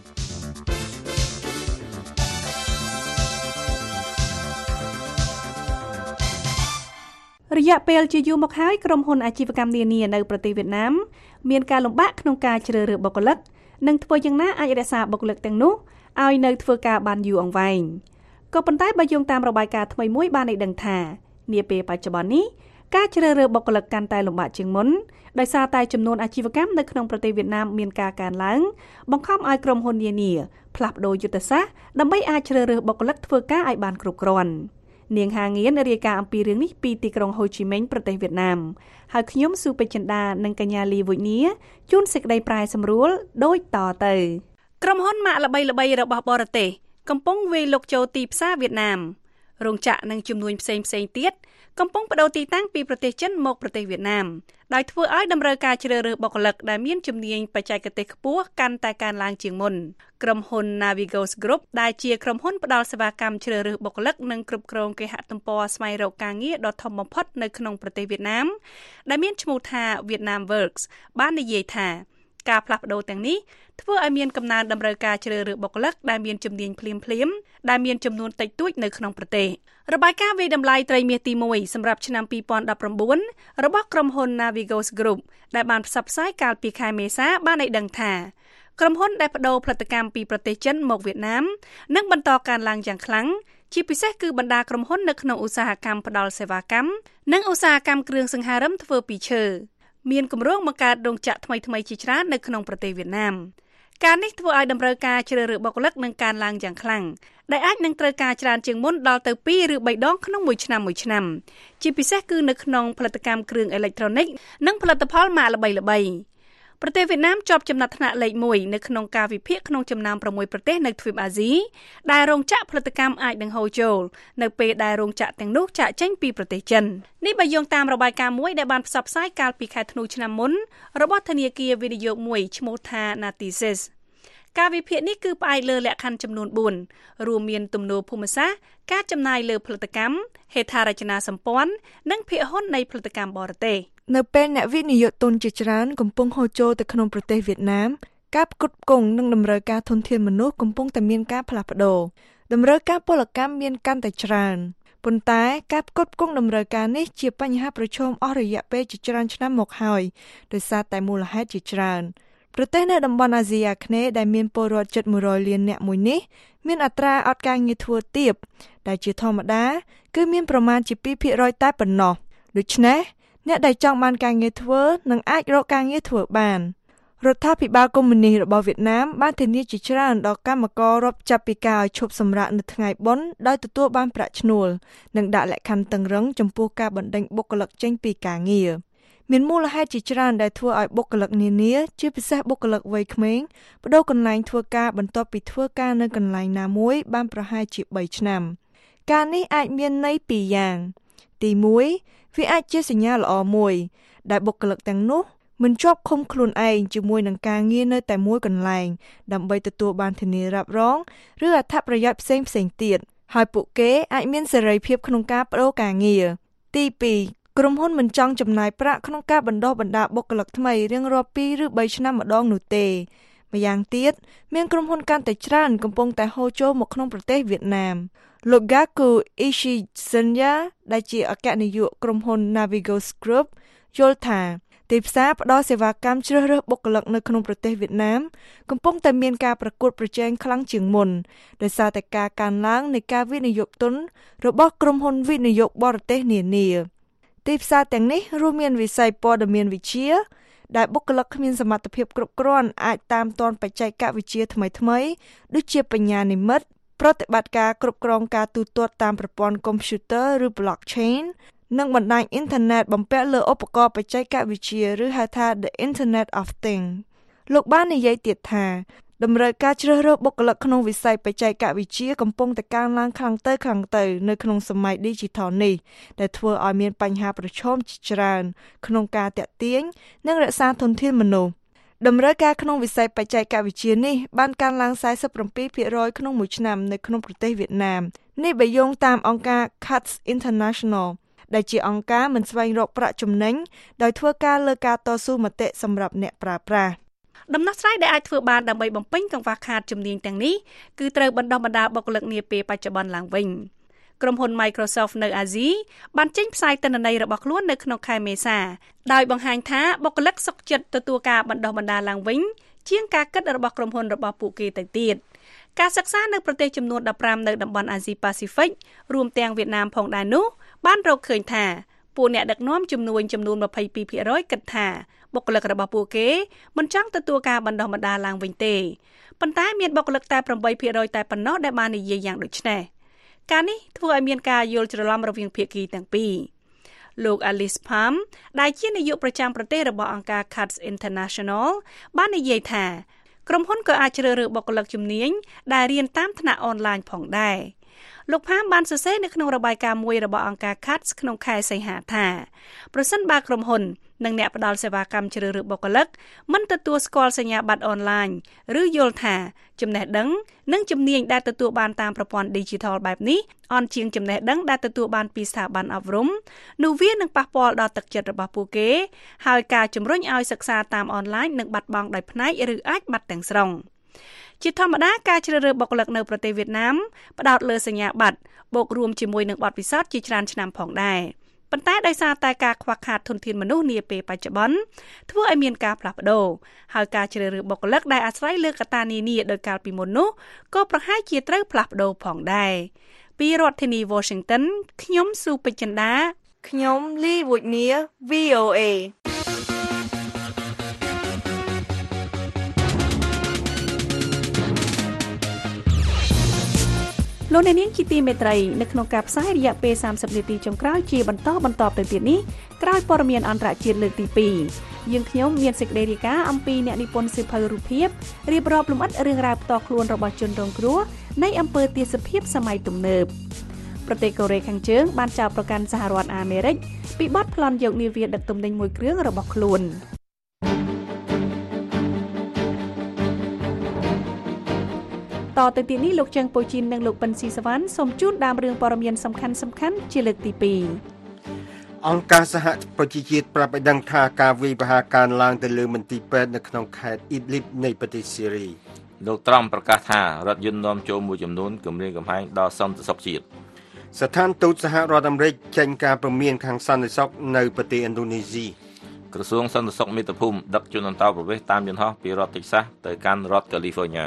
រយៈពេលជាយូរមកហើយក្រុមហ៊ុនអាជីវកម្មនានានៅប្រទេសវៀតណាមមានការលំបាកក្នុងការជ្រើសរើសបុគ្គលិកនិងធ្វើយ៉ាងណាអាចរក្សាបុគ្គលិកទាំងនោះឲ្យនៅធ្វើការបានយូរអង្វែងក៏ប៉ុន្តែបើយោងតាមរបាយការណ៍ថ្មីមួយបានឲ្យដឹងថានាពេលបច្ចុប្បន្ននេះការជ្រើសរើសបុគ្គលិកកាន់តែលំបាកជាងមុនដោយសារតែចំនួនអាជីវកម្មនៅក្នុងប្រទេសវៀតណាមមានការកើនឡើងបង្ខំឲ្យក្រុមហ៊ុននានាផ្លាស់ប្តូរយុទ្ធសាស្ត្រដើម្បីអាចជ្រើសរើសបុគ្គលិកធ្វើការឲ្យបានគ្រប់គ្រាន់នាងហាងៀនរាយការណ៍អំពីរឿងនេះពីទីក្រុងហូជីមិញប្រទេសវៀតណាមហើយខ្ញុំស៊ូពេជ្រចិន្តានិងកញ្ញាលីវុញនីជួនសេចក្តីប្រាយសម្រួលដូចតទៅក្រុមហ៊ុនម៉ាកល្បីៗរបស់បរទេសកំពុងវាយលុកចូលទីផ្សារវៀតណាមរោងចក្រនិងជំនួញផ្សេងទៀតកំពុងបដូរទីតាំងពីប្រទេសចិនមកប្រទេសវៀតណាមដោយធ្វើឲ្យតម្រូវការជ្រើសរើសបុគ្គលិកដែលមានជំនាញបច្ចេកទេសខ្ពស់កាន់តែកើនឡើងជាងមុនក្រុមហ៊ុន Navigos Group ដែលជាក្រុមហ៊ុនផ្ដល់សេវាកម្មជ្រើសរើសបុគ្គលិកនិងគ្រប់គ្រងគេហទំព័រស្វែងរកការងារដ៏ធំបំផុតនៅក្នុងប្រទេសវៀតណាមដែលមានឈ្មោះថា Vietnam Works បាននិយាយថាការផ្លាស់ប្ដូរទាំងនេះធ្វើឲ្យមានកំណើនតម្រូវការជ្រើសរើសបុគ្គលិកដែលមានជំនាញភ្លាមៗដែលមានចំនួនតិចតួចនៅក្នុងប្រទេសរបាយការណ៍វិតម្លៃត្រីមាសទី1សម្រាប់ឆ្នាំ2019របស់ក្រុមហ៊ុន Navigos Group ដែលបានផ្សព្វផ្សាយកាលពីខែមេសាបានឲ្យដឹងថាក្រុមហ៊ុនដែលបដូរផលិតកម្មពីប្រទេសចិនមកវៀតណាមនឹងបន្តកើនឡើងយ៉ាងខ្លាំងជាពិសេសគឺបណ្ដាក្រុមហ៊ុននៅក្នុងឧស្សាហកម្មផ្ដល់សេវាកម្មនិងឧស្សាហកម្មគ្រឿងសង្ហារិមធ្វើពីឈើមានគម្រោងបង្កើតរោងចក្រថ្មីៗជាច្រើននៅក្នុងប្រទេសវៀតណាមការនេះធ្វើឲ្យតម្រូវការជ្រើសរើសបុគ្គលិកនឹងកើនឡើងយ៉ាងខ្លាំងដែលអាចនឹងត្រូវការច្រើនជាងមុនដល់ទៅ2ឬ3ដងក្នុងមួយឆ្នាំជាពិសេសគឺនៅក្នុងផលិតកម្មគ្រឿងអេឡិចត្រូនិកនិងផលិតផលម៉ាកល្បីៗប្រទេសវៀតណាមជាប់ចំណាត់ថ្នាក់លេខ1នៅក្នុងការវិភាគក្នុងចំណោម6ប្រទេសនៅទ្វីបអាស៊ីដែលរោងចក្រផលិតកម្មអាចនឹងហូរចូលនៅពេលដែលរោងចក្រទាំងនោះចាកចេញពីប្រទេសចិននេះបើយោងតាមរបាយការណ៍មួយដែលបានផ្សព្វផ្សាយកាលពីខែធ្នូឆ្នាំមុនរបស់ធនាគារវិនិយោគមួយឈ្មោះថា Natixis ការវិភាគនេះគឺផ្អែកលើលក្ខខណ្ឌចំនួន4រួមមានទំនោរភូមិសាស្ត្រការចំណាយលើផលិតកម្មហេដ្ឋារចនាសម្ព័ន្ធនិងភាគហ៊ុននៃផលិតកម្មបរទេសនៅពេលអ្នកវិនិយោគទុនជាច្រើនកំពុងហូរចូលទៅក្នុងប្រទេសវៀតណាមការផ្គត់ផ្គង់និងតម្រូវការធនធានមនុស្សកំពុងតែមានការផ្លាស់ប្ដូរតម្រូវការពលកម្មមានកាន់តែច្រើនប៉ុន្តែការផ្គត់ផ្គង់តម្រូវការនេះជាបញ្ហាប្រឈមអស់រយៈពេលជាច្រើនឆ្នាំមកហើយដោយសារតែមូលហេតុជាច្រើនប្រទេសនៅតំបន់អាស៊ីអាគ្នេយ៍ដែលមានពលរដ្ឋជិត100លាននាក់មួយនេះមានអត្រាអត់ការងារធ្វើទាបដែលជាធម្មតាគឺមានប្រមាណជា 2% តែប៉ុណ្ណោះដូច្នេះអ្នកដែលចង់បានការងារធ្វើនឹងអាចរកការងារធ្វើបានរដ្ឋាភិបាលកុម្មុយនីសរបស់វៀតណាមបានធានាជាច្រើនដល់កម្មកររាប់ចាប់ពីការឲ្យឈប់សម្រាកនៅថ្ងៃបុណ្យដោយទទួលបានប្រាក់ឈ្នួលនិងដាក់លក្ខខណ្ឌតឹងរ៉ឹងចំពោះការបណ្តេញបុគ្គលិកចេញពីការងារមានមូលហេតុជាច្រើនដែលធ្វើឲ្យបុគ្គលិកនានាជាពិសេសបុគ្គលិកវ័យក្មេងប្តូរកន្លែងធ្វើការបន្ទាប់ពីធ្វើការនៅកន្លែងណាមួយបានប្រហែលជា3ឆ្នាំការនេះអាចមានន័យពីរយ៉ាងទី1វាអាចជាសញ្ញាល្អមួយដែលបុគ្គលិកទាំងនោះមិនជាប់ឃុំខ្លួនឯងជាមួយនឹងការងារនៅតែមួយកន្លែងដើម្បីទទួលបានធានារ៉ាប់រងឬអត្ថប្រយោជន៍ផ្សេងៗទៀតហើយពួកគេអាចមានសេរីភាពក្នុងការប្តូរការងារទី2ក្រុមហ៊ុនមិនចង់ចំណាយប្រាក់ក្នុងការបណ្ដុះបណ្ដាលបុគ្គលិកថ្មីរៀងរាល់2ឬ3ឆ្នាំម្ដងនោះទេម្យ៉ាងទៀតមានក្រុមហ៊ុនកាន់តែច្រើនកំពុងតែហូរចូលមកក្នុងប្រទេសវៀតណាមលោក Gaku Ishizanya ដែលជាអគ្គនាយកក្រុមហ៊ុន Navigos Group យល់ថាទីផ្សារផ្ដល់សេវាកម្មជ្រើសរើសបុគ្គលិកនៅក្នុងប្រទេសវៀតណាមកំពុងតែមានការប្រកួតប្រជែងខ្លាំងជាងមុនដោយសារតែការកើនឡើងនៃការវិនិយោគទុនរបស់ក្រុមហ៊ុនវិនិយោគបរទេសនានាទីផ្សារទាំងនេះរួមមានវិស័យព័ត៌មានវិទ្យាដែលបុគ្គលិកគ្មានសមត្ថភាពគ្រប់គ្រាន់អាចតាមទាន់បច្ចេកវិទ្យាថ្មីៗដូចជាបញ្ញានិម្មិតប្រតិបត្តិការគ្រប់គ្រងការទូទាត់តាមប្រព័ន្ធកុំព្យូទ័រឬ blockchain និងបណ្ដាញអ៊ីនធឺណិតបំពាក់លើឧបករណ៍បច្ចេកវិទ្យាឬហៅថា The Internet of Things លោកបាននិយាយទៀតថាតម្រូវការជ្រើសរើសបុគ្គលិកក្នុងវិស័យបច្ចេកវិទ្យាកំពុងតែកើនឡើងខ្លាំងទៅនៅក្នុងសម័យ Digital នេះដែលធ្វើឲ្យមានបញ្ហាប្រឈមជាច្រើនក្នុងការទាក់ទាញនិងរក្សាធនធានមនុស្សតម្រូវការក្នុងវិស័យបច្ចេកវិទ្យានេះបានកើនឡើង 47% ក្នុងមួយឆ្នាំនៅក្នុងប្រទេសវៀតណាមនេះបើយោងតាមអង្គការ CATS International ដែលជាអង្គការមិនស្វែងរកប្រាក់ចំណេញដោយធ្វើការលើការតស៊ូមតិសម្រាប់អ្នកប្រើប្រាស់ដំណោះស្រាយដែលអាចធ្វើបានដើម្បីបំពេញកង្វះខាតជំនាញទាំងនេះគឺត្រូវបណ្ដុះបណ្ដាលបុគ្គលិកនាពេលបច្ចុប្បន្នឡើងវិញក្រុមហ៊ុន Microsoft នៅអាស៊ីបានចេញផ្សាយទិន្នន័យរបស់ខ្លួននៅក្នុងខែមេសាដោយបង្ហាញថាបុគ្គលិកសុខចិត្តទទួលការបណ្ដុះបណ្ដាលឡើងវិញជាងការគិតរបស់ក្រុមហ៊ុនរបស់ពួកគេទៅទៀតការសិក្សានៅប្រទេសចំនួន15នៅតំបន់អាស៊ីប៉ាស៊ីហ្វិករួមទាំងវៀតណាមផងដែរនោះបានរកឃើញថាពួកអ្នកដឹកនាំចំនួន 22% គិតថាបុគ្គលិករបស់ពួកគេមិនចង់ទទួលការបណ្ដុះបណ្ដាលឡើងវិញទេប៉ុន្តែមានបុគ្គលិកតែ 8% តែប៉ុណ្ណោះដែលបាននិយាយយ៉ាងដូចនេះការនេះធ្វើឲ្យមានការយល់ច្រឡំរវាងភាគីទាំងពីរលោក Alice Pham ដែលជានាយកប្រចាំប្រទេសរបស់អង្គការ CATS International បាននិយាយថាក្រុមហ៊ុនក៏អាចជ្រើសរើសបុគ្គលិកជំនាញដែលរៀនតាមថ្នាក់អនឡាញផងដែរលោកផាមបានសរសេរនៅក្នុងរបាយការណ៍មួយរបស់អង្គការ CATS ក្នុងខែសីហាថាប្រសិនបើក្រុមហ៊ុននិងអ្នកផ្ដល់សេវាកម្មជ្រើសរើសបុគ្គលិកមិនទទួលស្គាល់សញ្ញាបត្រអនឡាញឬយល់ថាចំណេះដឹងនិងជំនាញដែលទទួលបានតាមប្រព័ន្ធ Digital បែបនេះអន់ជាងចំណេះដឹងដែលទទួលបានពីស្ថាប័នអប់រំនោះវានឹងប៉ះពាល់ដល់ទឹកចិត្តរបស់ពួកគេហើយការជំរុញឲ្យសិក្សាតាមអនឡាញនឹងបាត់បង់ដោយផ្នែកឬអាចបាត់ទាំងស្រុងជាធម្មតាការជ្រើសរើសបុគ្គលិកនៅប្រទេសវៀតណាមផ្ដោតលើសញ្ញាបត្របូករួមជាមួយនឹងបទពិសោធន៍ជាច្រើនឆ្នាំផងដែរប៉ុន្តែដោយសារតែការខ្វះខាតធនធានមនុស្សនាពេលបច្ចុប្បន្នធ្វើឲ្យមានការផ្លាស់ប្ដូរហើយការជ្រើសរើសបុគ្គលិកដែលអាស្រ័យលើកត្តានានាដោយកាលពីមុននោះក៏ប្រហែលជាត្រូវផ្លាស់ប្ដូរផងដែរពីរដ្ឋធានី Washington ខ្ញុំស៊ូពេជ្រចិន្តាខ្ញុំលីវូនី VOA លោកអ្នកនាងជាទីមេត្រីនៅក្នុងការផ្សាយរយៈពេល30នាទីចុងក្រោយជាបន្តទៅទៀតនេះក្រោយព័ត៌មានអន្តរជាតិលើកទី2យើងខ្ញុំមានសេចក្តីរាយការណ៍អំពីអ្នកនិពន្ធសៀវភៅរូបភាពរៀបរាប់លម្អិតរឿងរ៉ាវផ្ទាល់ខ្លួនរបស់ជនរងគ្រោះនៃអំពើទាសភាពសម័យទំនើបប្រទេសកូរ៉េខាងជើងបានចោទប្រកាន់សហរដ្ឋអាមេរិកពីបទប្លន់យកនាវាដឹកទំនិញមួយគ្រឿងរបស់ខ្លួនតទៅទីនេះលោកចឹងប៉ូជីននិងលោកប៉ិនស៊ីសវ៉ាន់សូមជូនដើមរឿងព័ត៌មានសំខាន់ជាលើកទី2 អង្គការសហប្រជាជាតិប្រាប់ឲ្យដឹងថាការវាយប្រហារកើនឡើងទៅលើមន្ទីរពេទ្យនៅក្នុងខេត្តអ៊ីដលីបនៃប្រទេសស៊ីរីលោកត្រាំប្រកាសថារដ្ឋយន្តនាំចូលមួយចំនួនគម្រាមកំហែងដល់សន្តិសុខជាតិស្ថានទូតសហរដ្ឋអាមេរិកចេញការព្រមានខាងសន្តិសុខនៅប្រទេសឥណ្ឌូនេស៊ីក្រសួងសន្តិសុខមាតុភូមិដឹកជនអន្តោប្រវេសន៍តាមយន្តហោះពីរដ្ឋតិចសាសទៅកាន់រដ្ឋកាលីហ្វ័រញ៉ា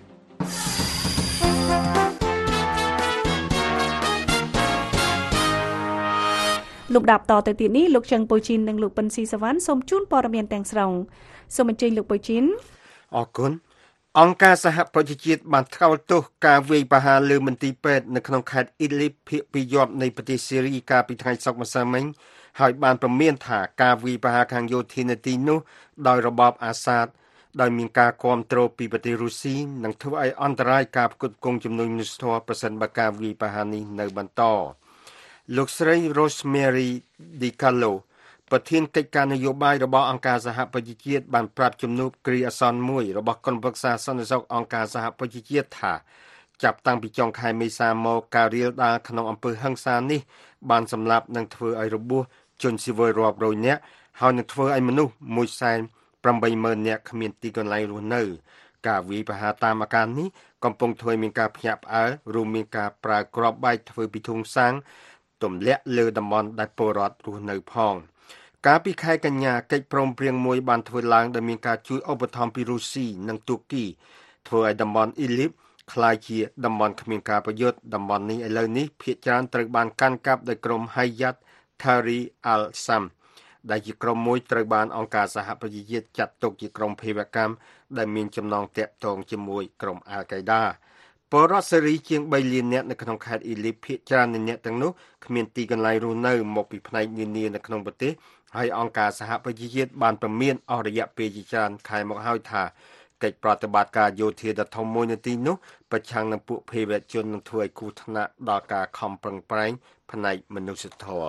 លំដាប់តទៅទៀតនេះលោកចឹងប៉ូជីននិងលោកប៉ិនស៊ីសវ៉ាន់សូមជូនព័ត៌មានទាំងស្រុងសូមអញ្ជើញលោកប៉ូជីនអរគុណអង្គការសហប្រជាជាតិបានថ្កោលទោសការវាយប្រហារលើមន្ទីរពេទ្យនៅក្នុងខេត្តអ៊ីដលីបភាគពីរយប់នៃប្រទេសស៊ីរីកាលពីថ្ងៃសុក្រម្សិលមិញហើយបានព្រមានថាការវាយប្រហារខាងយោធានៅទីនោះដោយរបបអាសាតដោយមានការគាំទ្រពីប្រទេសរុស្ស៊ីនឹងធ្វើឲ្យអន្តរាយការផ្គត់ផ្គង់ជំនួយមនុស្សធម៌ប្រសិនបើការវាយប្រហារនេះនៅបន្តលោកស្រី Rosemary DiCarlo ប្រធានកិច្ចការនយោបាយរបស់អង្គការសហប្រជាជាតិបានប្រាប់ជំនួបគ្រាអាសន្នមួយរបស់ក្រុមប្រឹក្សាសន្តិសុខអង្គការសហប្រជាជាតិថាចាប់តាំងពីចុងខែមេសាមកការរាលដាលក្នុងអំពើហិង្សានេះបានសម្លាប់និងធ្វើឲ្យរបួសជនស៊ីវិលរាប់រយនាក់ហើយនឹងធ្វើឲ្យមនុស្ស 180,000 នាក់គ្មានទីកន្លែងរស់នៅការវាយប្រហារតាមអាការនេះកំពុងធ្វើឲ្យមានការភ្ញាក់ផ្អើលរួមមានការប្រើគ្រាប់បែកធ្វើពីធុងសាំងទម្លាក់លើតំបន់ដែលពលរដ្ឋរស់នៅផងកាលពីខែកញ្ញាកិច្ចព្រមព្រៀងមួយបានធ្វើឡើងដោយមានការជួយឧបត្ថម្ភពីរុស្ស៊ីនិងទូគីធ្វើឲ្យតំបន់អ៊ីលីបក្លាយជាតំបន់គ្មានការប្រយុទ្ធតំបន់នេះឥឡូវនេះភាគច្រើនត្រូវបានកាន់កាប់ដោយក្រុម Hayat Tahrir al-Sham ដែលជាក្រុមមួយត្រូវបានអង្គការសហប្រជាជាតិចាត់ទុកជាក្រុមភេរវកម្មដែលមានចំណងទាក់ទងជាមួយក្រុមអាល់កៃដាពលរដ្ឋសេរីជាង3លាននាក់នៅក្នុងខេត្តអ៊ីលីបភាគច្រើននៃអ្នកទាំងនោះគ្មានទីកន្លែងរស់នៅមកពីផ្នែកនានានៅក្នុងប្រទេសហើយអង្គការសហប្រជាជាតិបានព្រមានអស់រយៈពេលជាច្រើនខែមកហើយថាកិច្ចប្រតិបត្តិការយោធាដ៏ធំមួយនៅទីនោះប្រឆាំងនឹងពួកភេរវជននឹងធ្វើឲ្យគ្រោះថ្នាក់ដល់ការខំប្រឹងប្រែងផ្នែកមនុស្សធម៌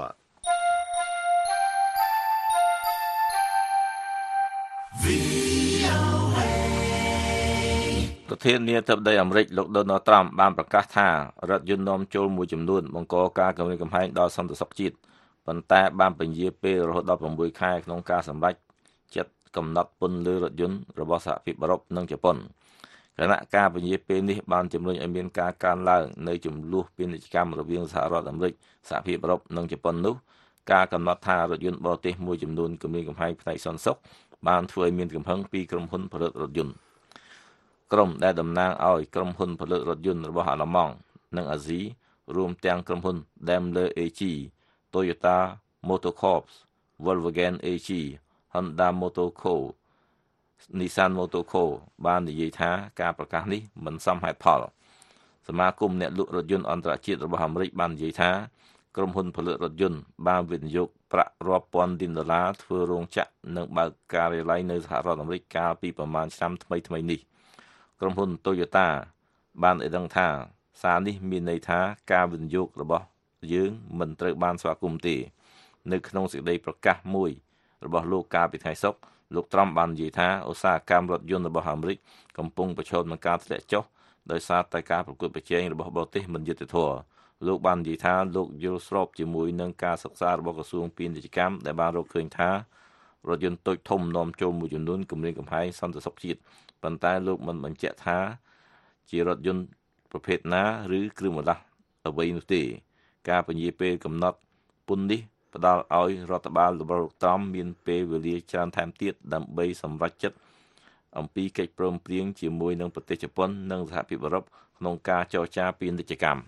ប្រធានាធិបតីអាមេរិកលោក Donald Trump បានប្រកាសថារដ្ឋយន្តនាំចូលមួយចំនួនបង្កការគំរាមកំហែងដល់សន្តិសុខជាតិប៉ុន្តែបានពន្យាពេលរហូតដល់6ខែក្នុងការសម្រេចចិត្តកំណត់ពន្ធលើរថយន្តរបស់សហភាពអឺរ៉ុបនិងជប៉ុនគណៈការពន្យាពេលនេះបានជំរុញឲ្យមានការកើនឡើងនៃចំនួនពាណិជ្ជកម្មរវាងសហរដ្ឋអាមេរិកសហភាពអឺរ៉ុបនិងជប៉ុននោះការកំណត់ថារថយន្តបរទេសមួយចំនួនគំរាមកំហែងផ្នែកសន្តិសុខបានធ្វើឲ្យមានកំហឹងពីក្រុមហ៊ុនផលិតរថយន្តក្រុមដែលតំណាងឲ្យក្រុមហ៊ុនផលិតរថយន្តរបស់អាល្លឺម៉ង់និងអាស៊ីរួមទាំងក្រុមហ៊ុន Daimler AG, Toyota Motor Corp, Volkswagen AG, Honda Motor Co, Nissan Motor Co បាននិយាយថាការប្រកាសនេះមិនសមហេតុផលសមាគមអ្នកលក់រថយន្តអន្តរជាតិរបស់អាមេរិកបាននិយាយថាក្រុមហ៊ុនផលិតរថយន្តបានវិនិយោគប្រាក់រាប់ពាន់លានដុល្លារធ្វើរោងចក្រនិងបើកការិយាល័យនៅសហរដ្ឋអាមេរិកកាលពីប្រមាណឆ្នាំថ្មីនេះក្រុមហ៊ុន Toyota បានឲ្យដឹងថាសារនេះមានន័យថាការវិនិយោគរបស់យើងមិនត្រូវបានស្វាគមន៍ទេនៅក្នុងសេចក្តីប្រកាសមួយរបស់លោកកាលពីថ្ងៃសុក្រលោកត្រាំបាននិយាយថាឧស្សាហកម្មរថយន្តរបស់អាមេរិកកំពុងប្រឈមនឹងការធ្លាក់ចុះដោយសារតែការប្រកួតប្រជែងរបស់បរទេសមិនយុត្តិធម៌លោកបាននិយាយថាលោកយល់ស្របជាមួយនឹងការសិក្សារបស់ក្រសួងពាណិជ្ជកម្មដែលបានរកឃើញថារថយន្តតូចធំនាំចូលមួយចំនួនគំរាមកំហែងសន្តិសុខជាតិប៉ុន្តែលោកមិនបញ្ជាក់ថាជារថយន្តប្រភេទណាឬគ្រឿងបន្លាស់អ្វីនោះទេការពន្យាពេលកំណត់ពន្ធនេះផ្ដល់ឲ្យរដ្ឋបាលរបស់លោកត្រាំមានពេលវេលាច្រើនថែមទៀតដើម្បីសម្រេចចិត្តអំពីកិច្ចព្រមព្រៀងជាមួយនឹងប្រទេសជប៉ុននិងសហភាពអឺរ៉ុបក្នុងការចរចាពាណិជ្ជកម្ម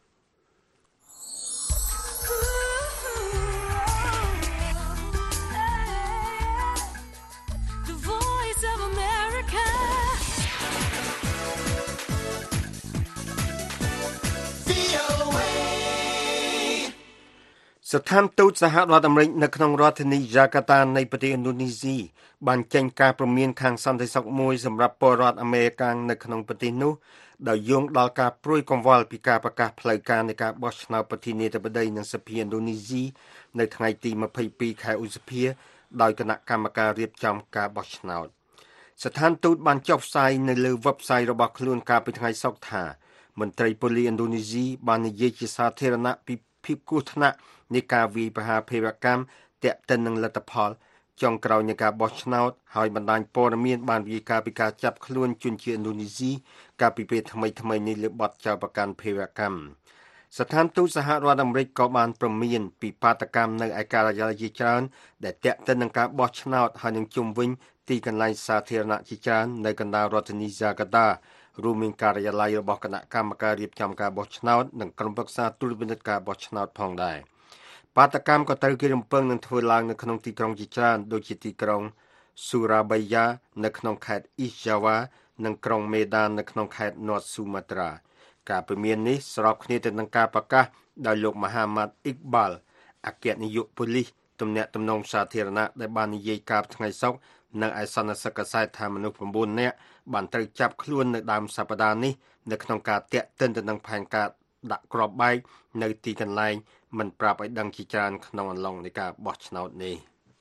ស្ថានទូតសហរដ្ឋអាមេរិកនៅក្នុងរដ្ឋធានីយ៉ាកាតានៃប្រទេសឥណ្ឌូនេស៊ីបានចេញការព្រមានខាងសន្តិសុខមួយសម្រាប់ពលរដ្ឋអាមេរិកាំងនៅក្នុងប្រទេសនោះដោយយោងដល់ការព្រួយកង្វល់ពីការប្រកាសផ្លូវការនៃការបោះឆ្នោតប្រធានាធិបតីនិងសភាឥណ្ឌូនេស៊ីនៅថ្ងៃទី22ខែឧសភាដោយគណៈកម្មការរៀបចំការបោះឆ្នោតស្ថានទូតបានចុះផ្សាយនៅលើ website របស់ខ្លួនកាលពីថ្ងៃសុក្រថាមន្ត្រីប៉ូលីសឥណ្ឌូនេស៊ីបាននិយាយជាសាធារណៈពីភាពគ្រោះថ្នាក់នៃការវាយប្រហារភេរវកម្មទាក់ទិននឹងលទ្ធផលចុងក្រោយនៃការបោះឆ្នោតហើយបណ្ដាញព័ត៌មានបានរាយការណ៍ពីការចាប់ខ្លួនជនជាតិឥណ្ឌូនេស៊ីកាលពីពេលថ្មីៗនេះលើបទចោទប្រកាន់ភេរវកម្មស្ថានទូតសហរដ្ឋអាមេរិកក៏បានព្រមានពីបាតកម្មនៅឯការិយាល័យជាច្រើនដែលទាក់ទិននឹងការបោះឆ្នោតហើយនឹងជុំវិញទីកន្លែងសាធារណៈជាច្រើននៅកណ្ដាលរដ្ឋធានីហ្សាកាតារួមមានការិយាល័យរបស់គណៈកម្មការរៀបចំការបោះឆ្នោតនិងក្រុមប្រឹក្សាទូតពិនិត្យការបោះឆ្នោតផងដែរបាតកម្មក៏ត្រូវគេរំពឹងនឹងធ្វើឡើងនៅក្នុងទីក្រុងជាច្រើនដូចជាទីក្រុង Surabaya នៅក្នុងខេត្ត East Java និងក្រុង Medan នៅក្នុងខេត្ត North Sumatra ការព្រមាននេះស្របគ្នាទៅនឹងការប្រកាសដោយលោក Muhammad Iqbal អគ្គនាយកប៉ូលីសទំនាក់ទំនងសាធារណៈដែលបាននិយាយកាលថ្ងៃសុក្រនៅឯសន្និសីទកាសែតថាមនុស្ស9នាក់បានត្រូវចាប់ខ្លួននៅដើមសប្តាហ៍នេះនៅក្នុងការទាក់ទិនទៅនឹងផែនការដាក់គ្រាប់បែកនៅទីកន្លែងមិនប្រាប់ឲ្យដឹងជាច្រើនក្នុងអំឡុងនៃការបោះឆ្នោតនេះ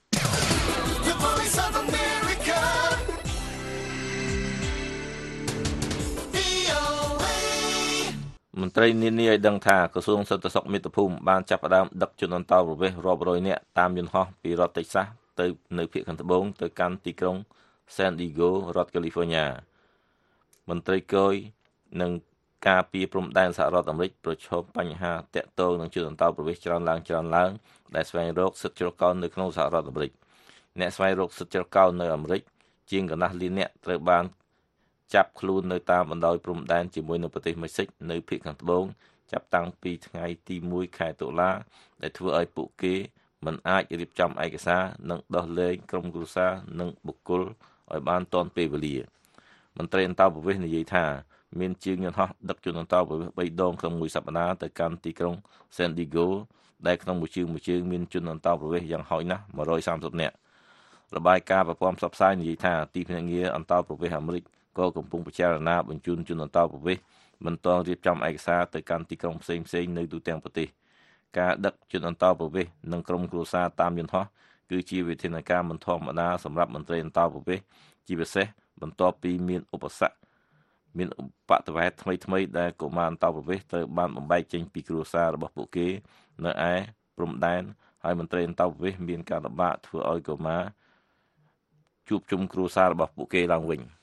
មន្ត្រីនានាឲ្យដឹងថាក្រសួងសន្តិសុខមាតុភូមិបានចាប់ផ្ដើមដឹកជនអន្តោប្រវេសន៍រាប់រយនាក់តាមយន្តហោះពីរដ្ឋតិចសាសទៅនៅភាគខាងត្បូងទៅកាន់ទីក្រុង San Diego រដ្ឋ California មន្ត្រីគយនិងការពីព្រំដែនសហរដ្ឋអាមេរិកប្រឈមបញ្ហាតាក់ទងនឹងជនអន្តោប្រវេសន៍ច្រើនឡើងដែលស្វែងរកសិទ្ធិជ្រកកោននៅក្នុងសហរដ្ឋអាមេរិកអ្នកស្វែងរកសិទ្ធិជ្រកកោននៅអាមេរិកជាងកន្លះលាននាក់ត្រូវបានចាប់ខ្លួននៅតាមបណ្ដោយព្រំដែនជាមួយនឹងប្រទេសមេស៊ីកនៅភាគខាងត្បូងចាប់តាំងពីថ្ងៃទី1ខែតុលាដែលធ្វើឲ្យពួកគេមិនអាចរៀបចំឯកសារនិងដោះលែងក្រុមគ្រួសារនិងបុគ្គលឲ្យបានទាន់ពេលវេលាមន្ត្រីអន្តោប្រវេសន៍និយាយថាមានជាងយន្តហោះដឹកជនអន្តោប្រវេសន៍3ដងក្នុងមួយសប្តាហ៍ទៅកាន់ទីក្រុង San Diego ដែលក្នុងមួយជើងមានជនអន្តោប្រវេសន៍យ៉ាងហោចណាស់130នាក់របាយការណ៍ប្រព័ន្ធផ្សព្វផ្សាយនិយាយថាទីភ្នាក់ងារអន្តោប្រវេសន៍អាមេរិកក៏កំពុងពិចារណាបញ្ជូនជនអន្តោប្រវេសន៍មិនទាន់រៀបចំឯកសារទៅកាន់ទីក្រុងផ្សេងៗនៅទូទាំងប្រទេសការដឹកជនអន្តោប្រវេសន៍និងក្រុមគ្រួសារតាមយន្តហោះគឺជាវិធានការមិនធម្មតាសម្រាប់មន្ត្រីអន្តោប្រវេសន៍ជាពិសេសបន្ទាប់ពីមានឧបសគ្គមានបដិវេធថ្មីដែលកុមារអន្តោប្រវេសន៍ត្រូវបានបំបែកចេញពីគ្រួសាររបស់ពួកគេនៅឯព្រំដែនហើយមន្ត្រីអន្តោប្រវេសន៍មានការលំបាកធ្វើឲ្យកុមារជួបជុំគ្រួសាររបស់ពួកគេឡើងវិញ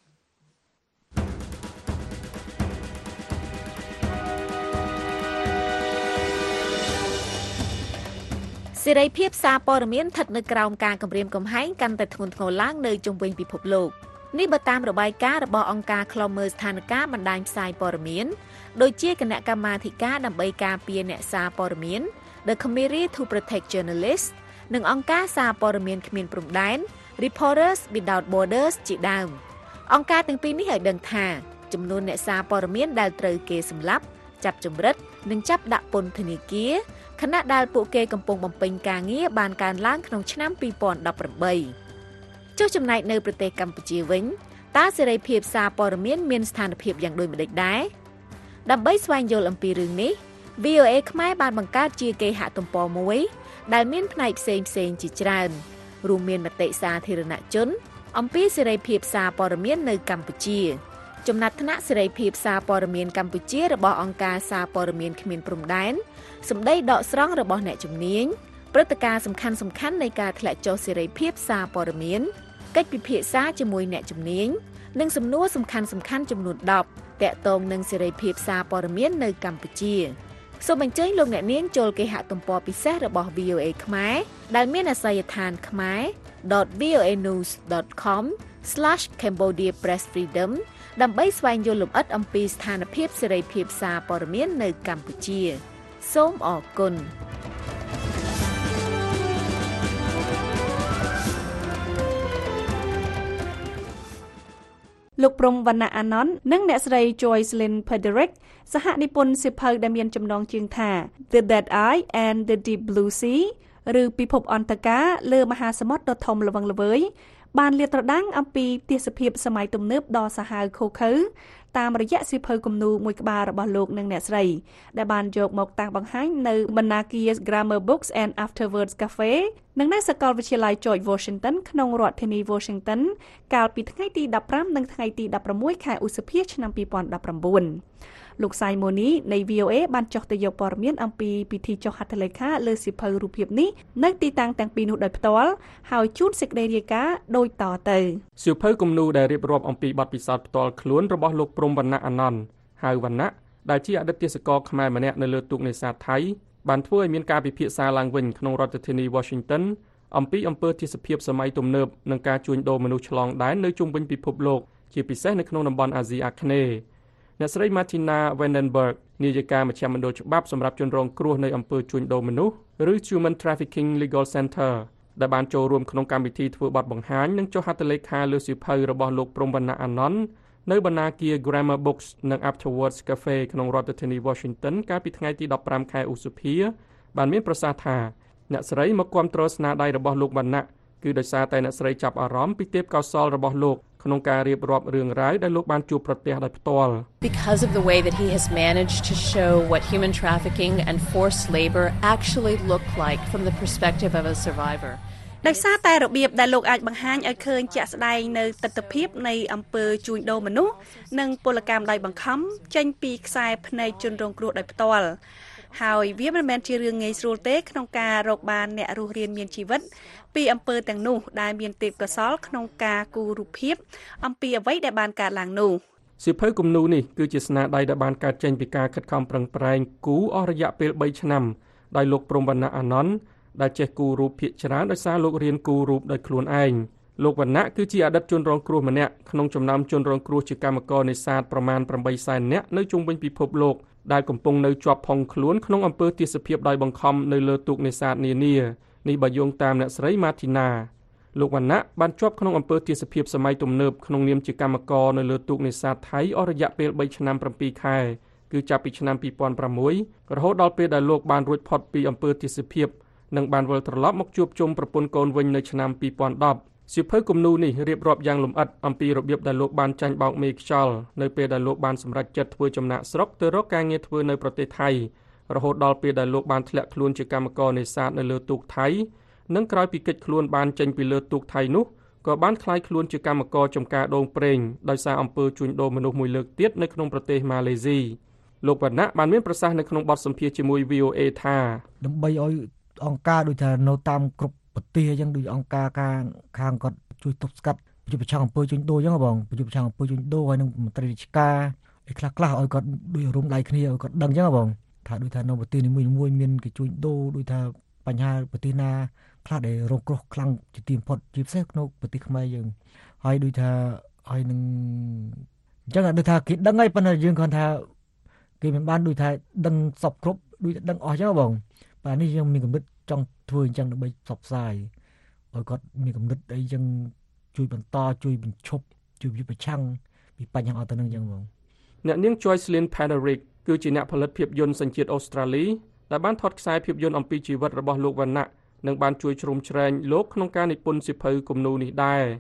សេរីភាពសារព័ត៌មានស្ថិតនៅក្រោមការគំរាមកំហែងកាន់តែធ្ងន់ធ្ងរឡើងនៅជុំវិញពិភពលោកនេះបើតាមរបាយការណ៍របស់អង្គការឃ្លាំមើលស្ថានភាពបណ្ដាញផ្សាយព័ត៌មានដូចជាគណៈកម្មាធិការដើម្បីការពារអ្នកសារព័ត៌មាន The Committee to Protect Journalists និងអង្គការសារព័ត៌មានគ្មានព្រំដែន Reporters Without Borders ជាដើមអង្គការទាំងពីរនេះឲ្យដឹងថាចំនួនអ្នកសារព័ត៌មានដែលត្រូវគេសម្លាប់ចាប់ចម្រិតនិងចាប់ដាក់ពន្ធនាគារខណៈដែលពួកគេកំពុងបំពេញការងារបានកើនឡើងក្នុងឆ្នាំ2018ចុះចំណែកនៅប្រទេសកម្ពុជាវិញតើសេរីភាពសារព័ត៌មានមានស្ថានភាពយ៉ាងដូចម្តេចដែរដើម្បីស្វែងយល់អំពីរឿងនេះ VOA ខ្មែរបានបង្កើតជាគេហទំព័រមួយដែលមានផ្នែកផ្សេងៗជាច្រើនរួមមានមតិសាធារណជនអំពីសេរីភាពសារព័ត៌មាននៅកម្ពុជាចំណាត់ថ្នាក់សេរីភាពសារព័ត៌មានកម្ពុជារបស់អង្គការសារព័ត៌មានគ្មានព្រំដែនសម្ដីដកស្រង់របស់អ្នកជំនាញព្រឹត្តិការណ៍សំខាន់ៗនៃការធ្លាក់ចុះសេរីភាពសារព័ត៌មានកិច្ចពិភាក្សាជាមួយអ្នកជំនាញនិងសំណួរសំខាន់ៗចំនួន10ទាក់ទងនឹងសេរីភាពសារព័ត៌មាននៅកម្ពុជាសូមអញ្ជើញលោកអ្នកនាងចូលគេហទំព័រពិសេសរបស់ VOA ខ្មែរដែលមានអាសយដ្ឋានkhmer.voanews.com/cambodiapressfreedom ដើម្បីស្វែងយល់លម្អិតអំពីស្ថានភាពសេរីភាពសារព័ត៌មាននៅកម្ពុជាសូមអរគុណលោកព្រំវណ្ណៈអាណននិងអ្នកស្រី Joycelyn Pederich សហនិពន្ធសៀវភៅដែលមានចំណងជើងថា The Dead Eye and the Deep Blue Sea ឬពិភពអន្តការលើមហាសមុទ្រដ៏ធំល្វឹងល្វើយបានលាតត្រដាងអំពីទេសភាពសម័យទំនើបដ៏សាហាវឃោរឃៅតាមរយៈសៀវភៅគំនូរមួយក្បាលរបស់លោកនិងអ្នកស្រីដែលបានយកមកតាំងបង្ហាញនៅបណ្ណាគារ Grammar Books and Afterwards Cafe និងនៅសាកលវិទ្យាល័យ George Washington ក្នុងរដ្ឋធានី Washington កាលពីថ្ងៃទី15និងថ្ងៃទី16ខែឧសភាឆ្នាំ2019លោកសាយម៉ូនីនៃ VOA បានចុះទៅយកព័ត៌មានអំពីពិធីចុះហត្ថលេខាលើសៀវភៅរូបភាពនេះនៅទីតាំងទាំងពីរនោះដោយផ្ទាល់ហើយជូនសេចក្តីរាយការណ៍ដូចតទៅសៀវភៅគំនូរដែលរៀបរាប់អំពីបទពិសោធន៍ផ្ទាល់ខ្លួនរបស់លោកព្រំវណ្ណៈអាណនท์ហៅវណ្ណៈដែលជាអតីតទេសកលខ្មែរម្នាក់នៅលើទូកនេសាទថៃបានធ្វើឲ្យមានការពិភាក្សាឡើងវិញក្នុងរដ្ឋធានី Washington អំពីអំពើទេសភាពសម័យទំនើបនិងការជួញដូរមនុស្សឆ្លងដែននៅជុំវិញពិភពលោកជាពិសេសនៅក្នុងតំបន់អាស៊ីអាគ្នេយ៍អ្នកស្រី Martina Vandenberg នាយិកាមជ្ឈមណ្ឌលច្បាប់សម្រាប់ជនរងគ្រោះនៃអំពើជួញដូរមនុស្សឬ Human Trafficking Legal Center ដែលបានចូលរួមក្នុងកម្មវិធីធ្វើបទបង្ហាញនិងចុះហត្ថលេខាលើសៀវភៅរបស់លោកព្រំវណ្ណៈអាណនท์នៅបណ្ណាគារ Grammar Books និង Afterwards Cafe ក្នុងរដ្ឋធានី Washington កាលពីថ្ងៃទី15ខែឧសភាបានមានប្រសាសន៍ថាអ្នកស្រីមកគាំទ្រស្នាដៃរបស់លោកវណ្ណៈគឺដោយសារតែអ្នកស្រីចាប់អារម្មណ៍ពីទេពកោសល្យរបស់លោកក្នុងការរៀបរាប់រឿងរ៉ាវដែលលោកបានជួបប្រទះដោយផ្ទាល់ Because of the way that he has managed to show what human trafficking and forced labor actually look like from the perspective of a survivor ដោយសារតែរបៀបដែលលោកអាចបង្ហាញឲ្យឃើញជាក់ស្ដែងនៅទស្សនវិជ្ជានៃអំពើជួញដូរមនុស្សនិងពលកម្មដោយបង្ខំចេញពីខ្សែភ្នែកជនរងគ្រោះដោយផ្ទាល់ហើយវាមិនមែនជារឿងងាយស្រួលទេក្នុងការរកបានអ្នករស់រានមានជីវិតពីអំពើទាំងនោះដែលមានទេពកោសល្យក្នុងការគូររូបភាពអំពីអ្វីដែលបានកើតឡើងនោះសៀវភៅគំនូរនេះគឺជាស្នាដៃដែលបានកើតចេញពីការខិតខំប្រឹងប្រែងគូរអស់រយៈពេល3ឆ្នាំដោយលោកព្រំវណ្ណៈអាណនท์ដែលចេះគូររូបភាគច្រើនដោយសារលោករៀនគូររូបដោយខ្លួនឯងលោកវណ្ណៈគឺជាអតីតជនរងគ្រោះម្នាក់ក្នុងចំណោមជនរងគ្រោះជាកម្មករនេសាទប្រមាណ 800,000 នាក់នៅជុំវិញពិភពលោកដែលកំពុងនៅជាប់ផុងខ្លួនក្នុងអំពើទេសភាពដោយបង្ខំនៅលើទូកនេសាទនានានេះបើយោងតាមអ្នកស្រី Martina លោកវណ្ណៈបានជាប់ក្នុងអំពើទេសភាពសម័យទំនើបក្នុងនាមជាកម្មករនៅលើទូកនេសាទថៃអស់រយៈពេល3ឆ្នាំ7ខែគឺចាប់ពីឆ្នាំ2006រហូតដល់ពេលដែលលោកបានរួចផុតពីអំពើទេសភាពនិងបានវិលត្រឡប់មកជួបជុំប្រពន្ធកូនវិញនៅឆ្នាំ2010សៀវភៅគំនូរនេះរៀបរាប់យ៉ាងលម្អិតអំពីរបៀបដែលលោកបានចាញ់បោកមេខ្យល់នៅពេលដែលលោកបានសម្រេចចិត្តធ្វើចំណាកស្រុកទៅរកការងារធ្វើនៅប្រទេសថៃរហូតដល់ពេលដែលលោកបានធ្លាក់ខ្លួនជាកម្មករនេសាទនៅលើទូកថៃនិងក្រោយពីកិច្ចខ្លួនបានចេញពីលើទូកថៃនោះក៏បានក្លាយខ្លួនជាកម្មករចំការដូងប្រេងដោយសារអំពើជួញដូរមនុស្សមួយលើកទៀតនៅក្នុងប្រទេសម៉ាឡេស៊ីលោកវណ្ណៈបានមានប្រសាសន៍នៅក្នុងបទសម្ភាសន៍ជាមួយ VOA ថាដើម្បីឲ្យអង្គការដូចថានៅតាមគ្រប់ប្រទេសអញ្ចឹងដូចអង្គការខាងគាត់ជួយទប់ស្កាត់ប្រយុទ្ធប្រឆាំងអំពើជួញដូរអញ្ចឹងបងប្រយុទ្ធប្រឆាំងអំពើជួញដូរហើយនឹងមន្ត្រីរាជការឯខ្លះឲ្យគាត់ដូចរួមដៃគ្នាឲ្យគាត់ដឹងអញ្ចឹងបងថាដូចថានៅប្រទេសនីមួយៗមានគេជួញដូរដូចថាបញ្ហាប្រទេសណាខ្លះដែលរងគ្រោះខ្លាំងជាទីបំផុតជាពិសេសក្នុងប្រទេសខ្មែរយើងហើយដូចថាហើយនឹងអញ្ចឹងដូចថាគេដឹងហើយប៉ុន្តែយើងគាត់ថាគេមិនបានដូចថាដឹងសពគ្រប់ដូចដឹងអស់អញ្ចឹងបងបាទនេះយើងមានគំនិតចង់ធ្វើអញ្ចឹងដើម្បីផ្សព្វផ្សាយឲ្យគាត់មានគំនិតអីចឹងជួយបន្តជួយបញ្ឈប់ជួយប្រឆាំងពីបញ្ហាអត់ទៅនឹងអញ្ចឹងបងអ្នកនាង Joycelyn Pederich គឺជាអ្នកផលិតភាពយន្តសញ្ជាតិអូស្ត្រាលីដែលបានថតខ្សែភាពយន្តអំពីជីវិតរបស់លោកវណ្ណៈនិងបានជួយជ្រោមជ្រែងលោកក្នុងការនិពន្ធសៀវភៅគំនូរនេះដែរ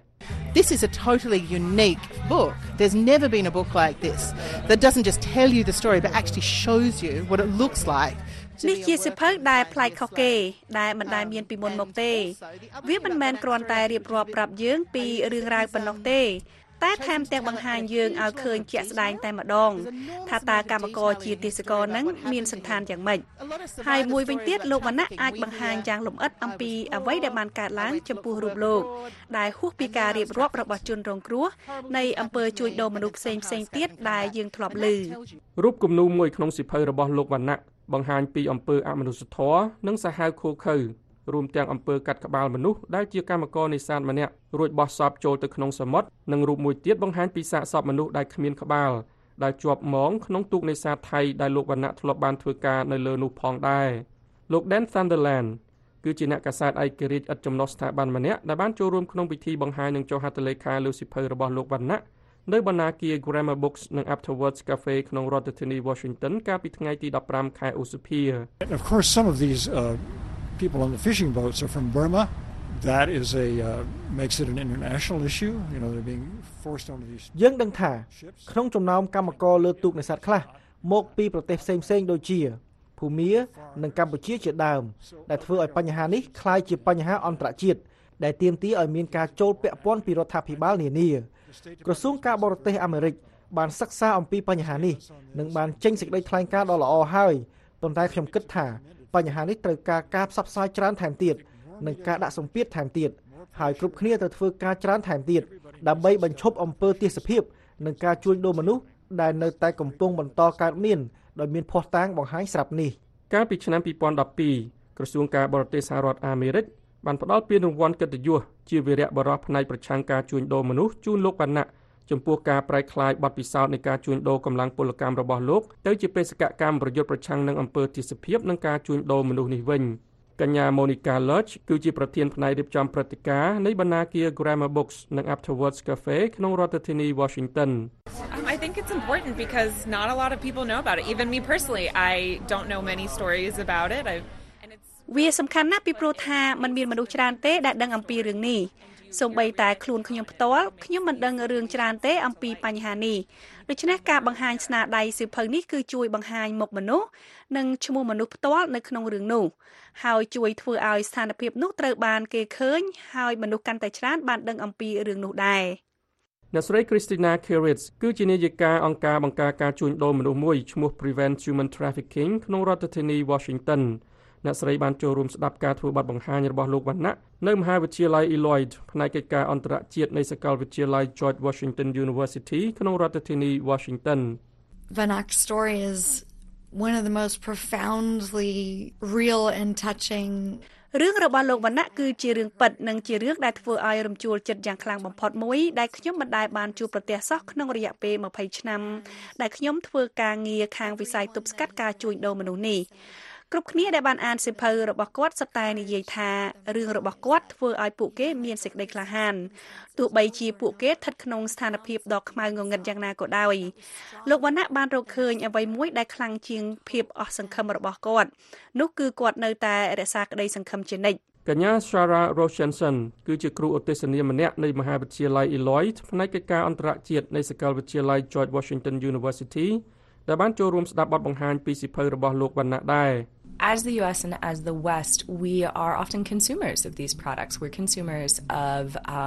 This is a totally unique book. There's never been a book like this that doesn't just tell you the story but actually shows you what it looks like. នេះជាសៀវភៅដែលប្លែកខុសគេដែលមិនដែលមានពីមុនមកទេវាមិនមែនគ្រាន់តែរៀបរាប់ប្រាប់យើងពីរឿងរ៉ាវប៉ុណ្ណោះទេតែថែមទាំងបង្ហាញយើងឲ្យឃើញជាក់ស្ដែងតែម្ដងថាតើកម្មករជាទេសចរនឹងមានសន្តានយ៉ាងម៉េចហើយមួយវិញទៀតលោកវណ្ណៈអាចបង្ហាញយ៉ាងលម្អិតអំពីអ្វីដែលបានកើតឡើងចំពោះរូបលោកដែលហួសពីការរៀបរាប់របស់ជនរងគ្រោះនៃអំពើជួញដូរមនុស្សផ្សេងៗទៀតដែលយើងធ្លាប់ឮរូបគំនូរមួយក្នុងសៀវភៅរបស់លោកវណ្ណៈបង្ហាញពីអំពើអមនុស្សធម៌និងសាហាវឃោរឃៅរួមទាំងអំពើកាត់ក្បាលមនុស្សដែលជាកម្មករនេសាទម្នាក់រួចបោះសពចូលទៅក្នុងសមុទ្រនិងរូបមួយទៀតបង្ហាញពីសាកសពមនុស្សដែលគ្មានក្បាលដែលជាប់មងក្នុងទូកនេសាទថៃដែលលោកវណ្ណៈធ្លាប់បានធ្វើការនៅលើនោះផងដែរលោក Dan Sunderland គឺជាអ្នកកាសែតឯករាជ្យឥតចំណុះស្ថាប័នម្នាក់ដែលបានចូលរួមក្នុងពិធីបង្ហាញនិងចុះហត្ថលេខាលើសៀវភៅរបស់លោកវណ្ណៈនៅបណ្ណាគារ Grammar Books និង Afterwards Cafe ក្នុងរដ្ឋធានី Washington កាលពីថ្ងៃទី15 ខែឧសភា Of course some of these people on the fishing boats are from Burma. That is makes it an international issue. You know, they're being forced onto these. យើងដឹងថាក្នុងចំណោមកម្មករលើទូកនេសាទខ្លះមកពីប្រទេសផ្សេងៗដូចជាភូមានិងកម្ពុជាជាដើមដែលធ្វើឲ្យបញ្ហានេះក្លាយជាបញ្ហាអន្តរជាតិដែលទាមទារឲ្យមានការចូលពាក់ព័ន្ធពីរដ្ឋាភិបាលនានាក្រសួងការបរទេសអាមេរិកបានសិក្សាអំពីបញ្ហានេះនិងបានចេញសេចក្តីថ្លែងការណ៍ដ៏ល្អហើយប៉ុន្តែខ្ញុំគិតថាបញ្ហានេះត្រូវការផ្សព្វផ្សាយច្រើនថែមទៀតនិងការដាក់សម្ពាធថែមទៀតហើយគ្រប់គ្នាត្រូវធ្វើការច្រើនថែមទៀតដើម្បីបញ្ឈប់អំពើទាសភាពនិងការជួញដូរមនុស្សដែលនៅតែកំពុងបន្តកើតមានដោយមានភស្តុតាងបង្ហាញស្រាប់នេះកាលពីឆ្នាំ2012ក្រសួងការបរទេសសហរដ្ឋអាមេរិកបានផ្តល់ពានរង្វាន់កិត្តិយសជាវីរៈបរិសុទ្ធផ្នែកប្រឆាំងការជួញដូរមនុស្សជូនលោកវណ្ណៈចំពោះការប្រែក្លាយបទពិសោធន៍នៃការជួញដូរកម្លាំងពលកម្មរបស់លោកទៅជាបេសកកម្មប្រយុទ្ធប្រឆាំងនឹងអំពើទាសភាពនិងការជួញដូរមនុស្សនេះវិញកញ្ញា Monica Lurch គឺជាប្រធានផ្នែករៀបចំព្រឹត្តិការណ៍នៃបណ្ណាគារ Grammar Books និង Afterwards Cafe ក្នុងរដ្ឋធានី Washington I think it's important because not a lot of people know about it. Even me personally, I don't know many stories about it. វាសំខាន់ណាស់ពីព្រោះថាมันមានមនុស្សច្រើនទេដែលដឹងអំពីរឿងនេះសូម្បីតែខ្លួនខ្ញុំផ្ទាល់ខ្ញុំមិនដឹងរឿងច្រើនទេអំពីបញ្ហានេះដូច្នេះការបង្ហាញស្នាដៃសៀវភៅនេះគឺជួយបង្ហាញមុខមនុស្សនិងឈ្មោះមនុស្សផ្ទាល់នៅក្នុងរឿងនោះហើយជួយធ្វើឲ្យស្ថានភាពនោះត្រូវបានគេឃើញហើយមនុស្សកាន់តែច្រើនបានដឹងអំពីរឿងនោះដែរអ្នកស្រី Christina Kiritz គឺជានាយិកាអង្គការបង្ការការជួញដូរមនុស្សមួយឈ្មោះ Prevent Human Trafficking ក្នុងរដ្ឋធានី Washingtonអ្នកស្រីបានចូលរួមស្ដាប់ការធ្វើបទបង្ហាញរបស់លោកវណ្ណៈនៅមហាវិទ្យាល័យ Eloyd ផ្នែកកិច្ចការអន្តរជាតិនៃសាកលវិទ្យាល័យ George Washington University ក្នុងរដ្ឋធានី Washington. Vanak's story is one of the most profoundly real and touching រឿងរបស់លោកវណ្ណៈគឺជារឿងពិតនិងជារឿងដែលធ្វើឲ្យរំជួលចិត្តយ៉ាងខ្លាំងបំផុតមួយដែលខ្ញុំមិនដែលបានជួបប្រទះសោះក្នុងរយៈពេល20ឆ្នាំដែលខ្ញុំធ្វើការងារខាងវិស័យទប់ស្កាត់ការជួញដូរមនុស្សនេះគ្រប់គ្នាដែលបានអានសៀវភៅរបស់គាត់សុទ្ធតែនិយាយថារឿងរបស់គាត់ធ្វើឲ្យពួកគេមានសេចក្តីក្លាហានទោះបីជាពួកគេស្ថិតក្នុងស្ថានភាពដ៏ខ្មៅងងឹតយ៉ាងណាក៏ដោយលោកវណ្ណៈបានរកឃើញអ្វីមួយដែលខ្លាំងជាងភាពអស់សង្ឃឹមរបស់គាត់នោះគឺគាត់នៅតែរក្សាក្តីសង្ឃឹមជានិច្ចកញ្ញា Sarah Rochenson គឺជាគ្រូឧទ្ទិសនីម្នាក់នៃមហាវិទ្យាល័យ Eloyd ផ្នែកកិច្ចការអន្តរជាតិនៃសាកលវិទ្យាល័យ George Washington University ដែលបានចូលរួមស្ដាប់បទបង្ហាញពីសៀវភៅរបស់លោកវណ្ណៈដែរ As the US and as the West, we are often consumers of these products. We're consumers of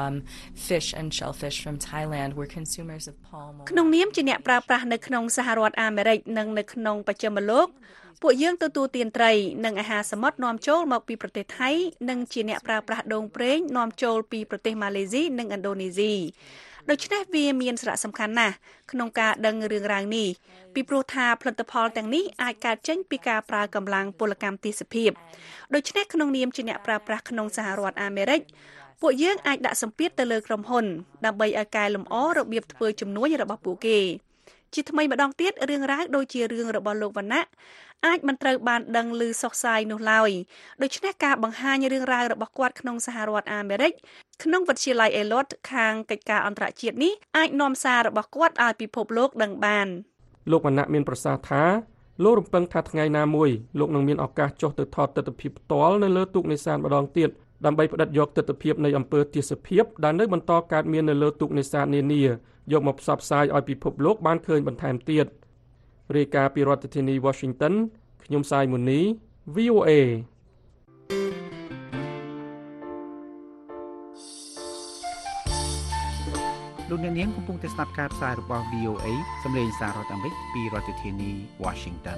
fish and shellfish from Thailand. We're consumers of palm oil. ក្នុងនាមជាអ្នកប្រើប្រាស់នៅក្នុងសហរដ្ឋអាមេរិកនិងនៅក្នុងបច្ចិមលោកពួកយើងទទួលទានត្រីនិងអាហារសមុទ្រនាំចូលមកពីប្រទេសថៃនិងជាអ្នកប្រើប្រាស់ដូងប្រេងនាំចូលពីប្រទេសម៉ាឡេស៊ីនិងឥណ្ឌូនេស៊ីដូច្នេះវាមានសារៈសំខាន់ណាស់ក្នុងការដឹងរឿងរ៉ាវនេះពីព្រោះថាផលិតផលទាំងនេះអាចកើតចេញពីការប្រើកម្លាំងពលកម្មទេសភាពដូច្នេះក្នុងនាមជាអ្នកប្រើប្រាស់ក្នុងសហរដ្ឋអាមេរិកពួកយើងអាចដាក់សម្ពាធទៅលើក្រុមហ៊ុនដើម្បីឲ្យកែលម្អរបៀបធ្វើជំនួញរបស់ពួកគេជាថ្មីម្ដងទៀតរឿងរ៉ាវដូចជារឿងរបស់លោកវណ្ណៈអាចមិនត្រូវបានដឹងឮសុខសាយនោះឡើយដូច្នេះការបង្ហាញរឿងរ៉ាវរបស់គាត់ក្នុងសហរដ្ឋអាមេរិកក្នុងវិទ្យាល័យ Eloyd ខាងកិច្ចការអន្តរជាតិនេះអាចនាំសាររបស់គាត់ឲ្យពិភពលោកដឹងបានលោកវណ្ណៈមានប្រសាសន៍ថាលោករំពឹងថាថ្ងៃណាមួយលោកនឹងមានឱកាសចុះទៅថតទស្សនវិជ្ជាផ្ទាល់នៅលើទូកនេសាទម្ដងទៀតដើម្បីផ្តិតយកទស្សនវិជ្ជានៃអំពើទេសភាពដែលនៅបន្តកើតមាននៅលើទូកនេសាទនានាយកមកផ្សព្វផ្សាយឲ្យពិភពលោកបានឃើញបន្ថែមទៀតរាយការណ៍ពីរដ្ឋធានី Washington ខ្ញុំសាយមុនី VOA លោកអ្នកនាងកំពុងតែស្ដាប់ការផ្សាយរបស់ VOA សម្លេងសាររដ្ឋអាមេរិកពីរដ្ឋធានី Washington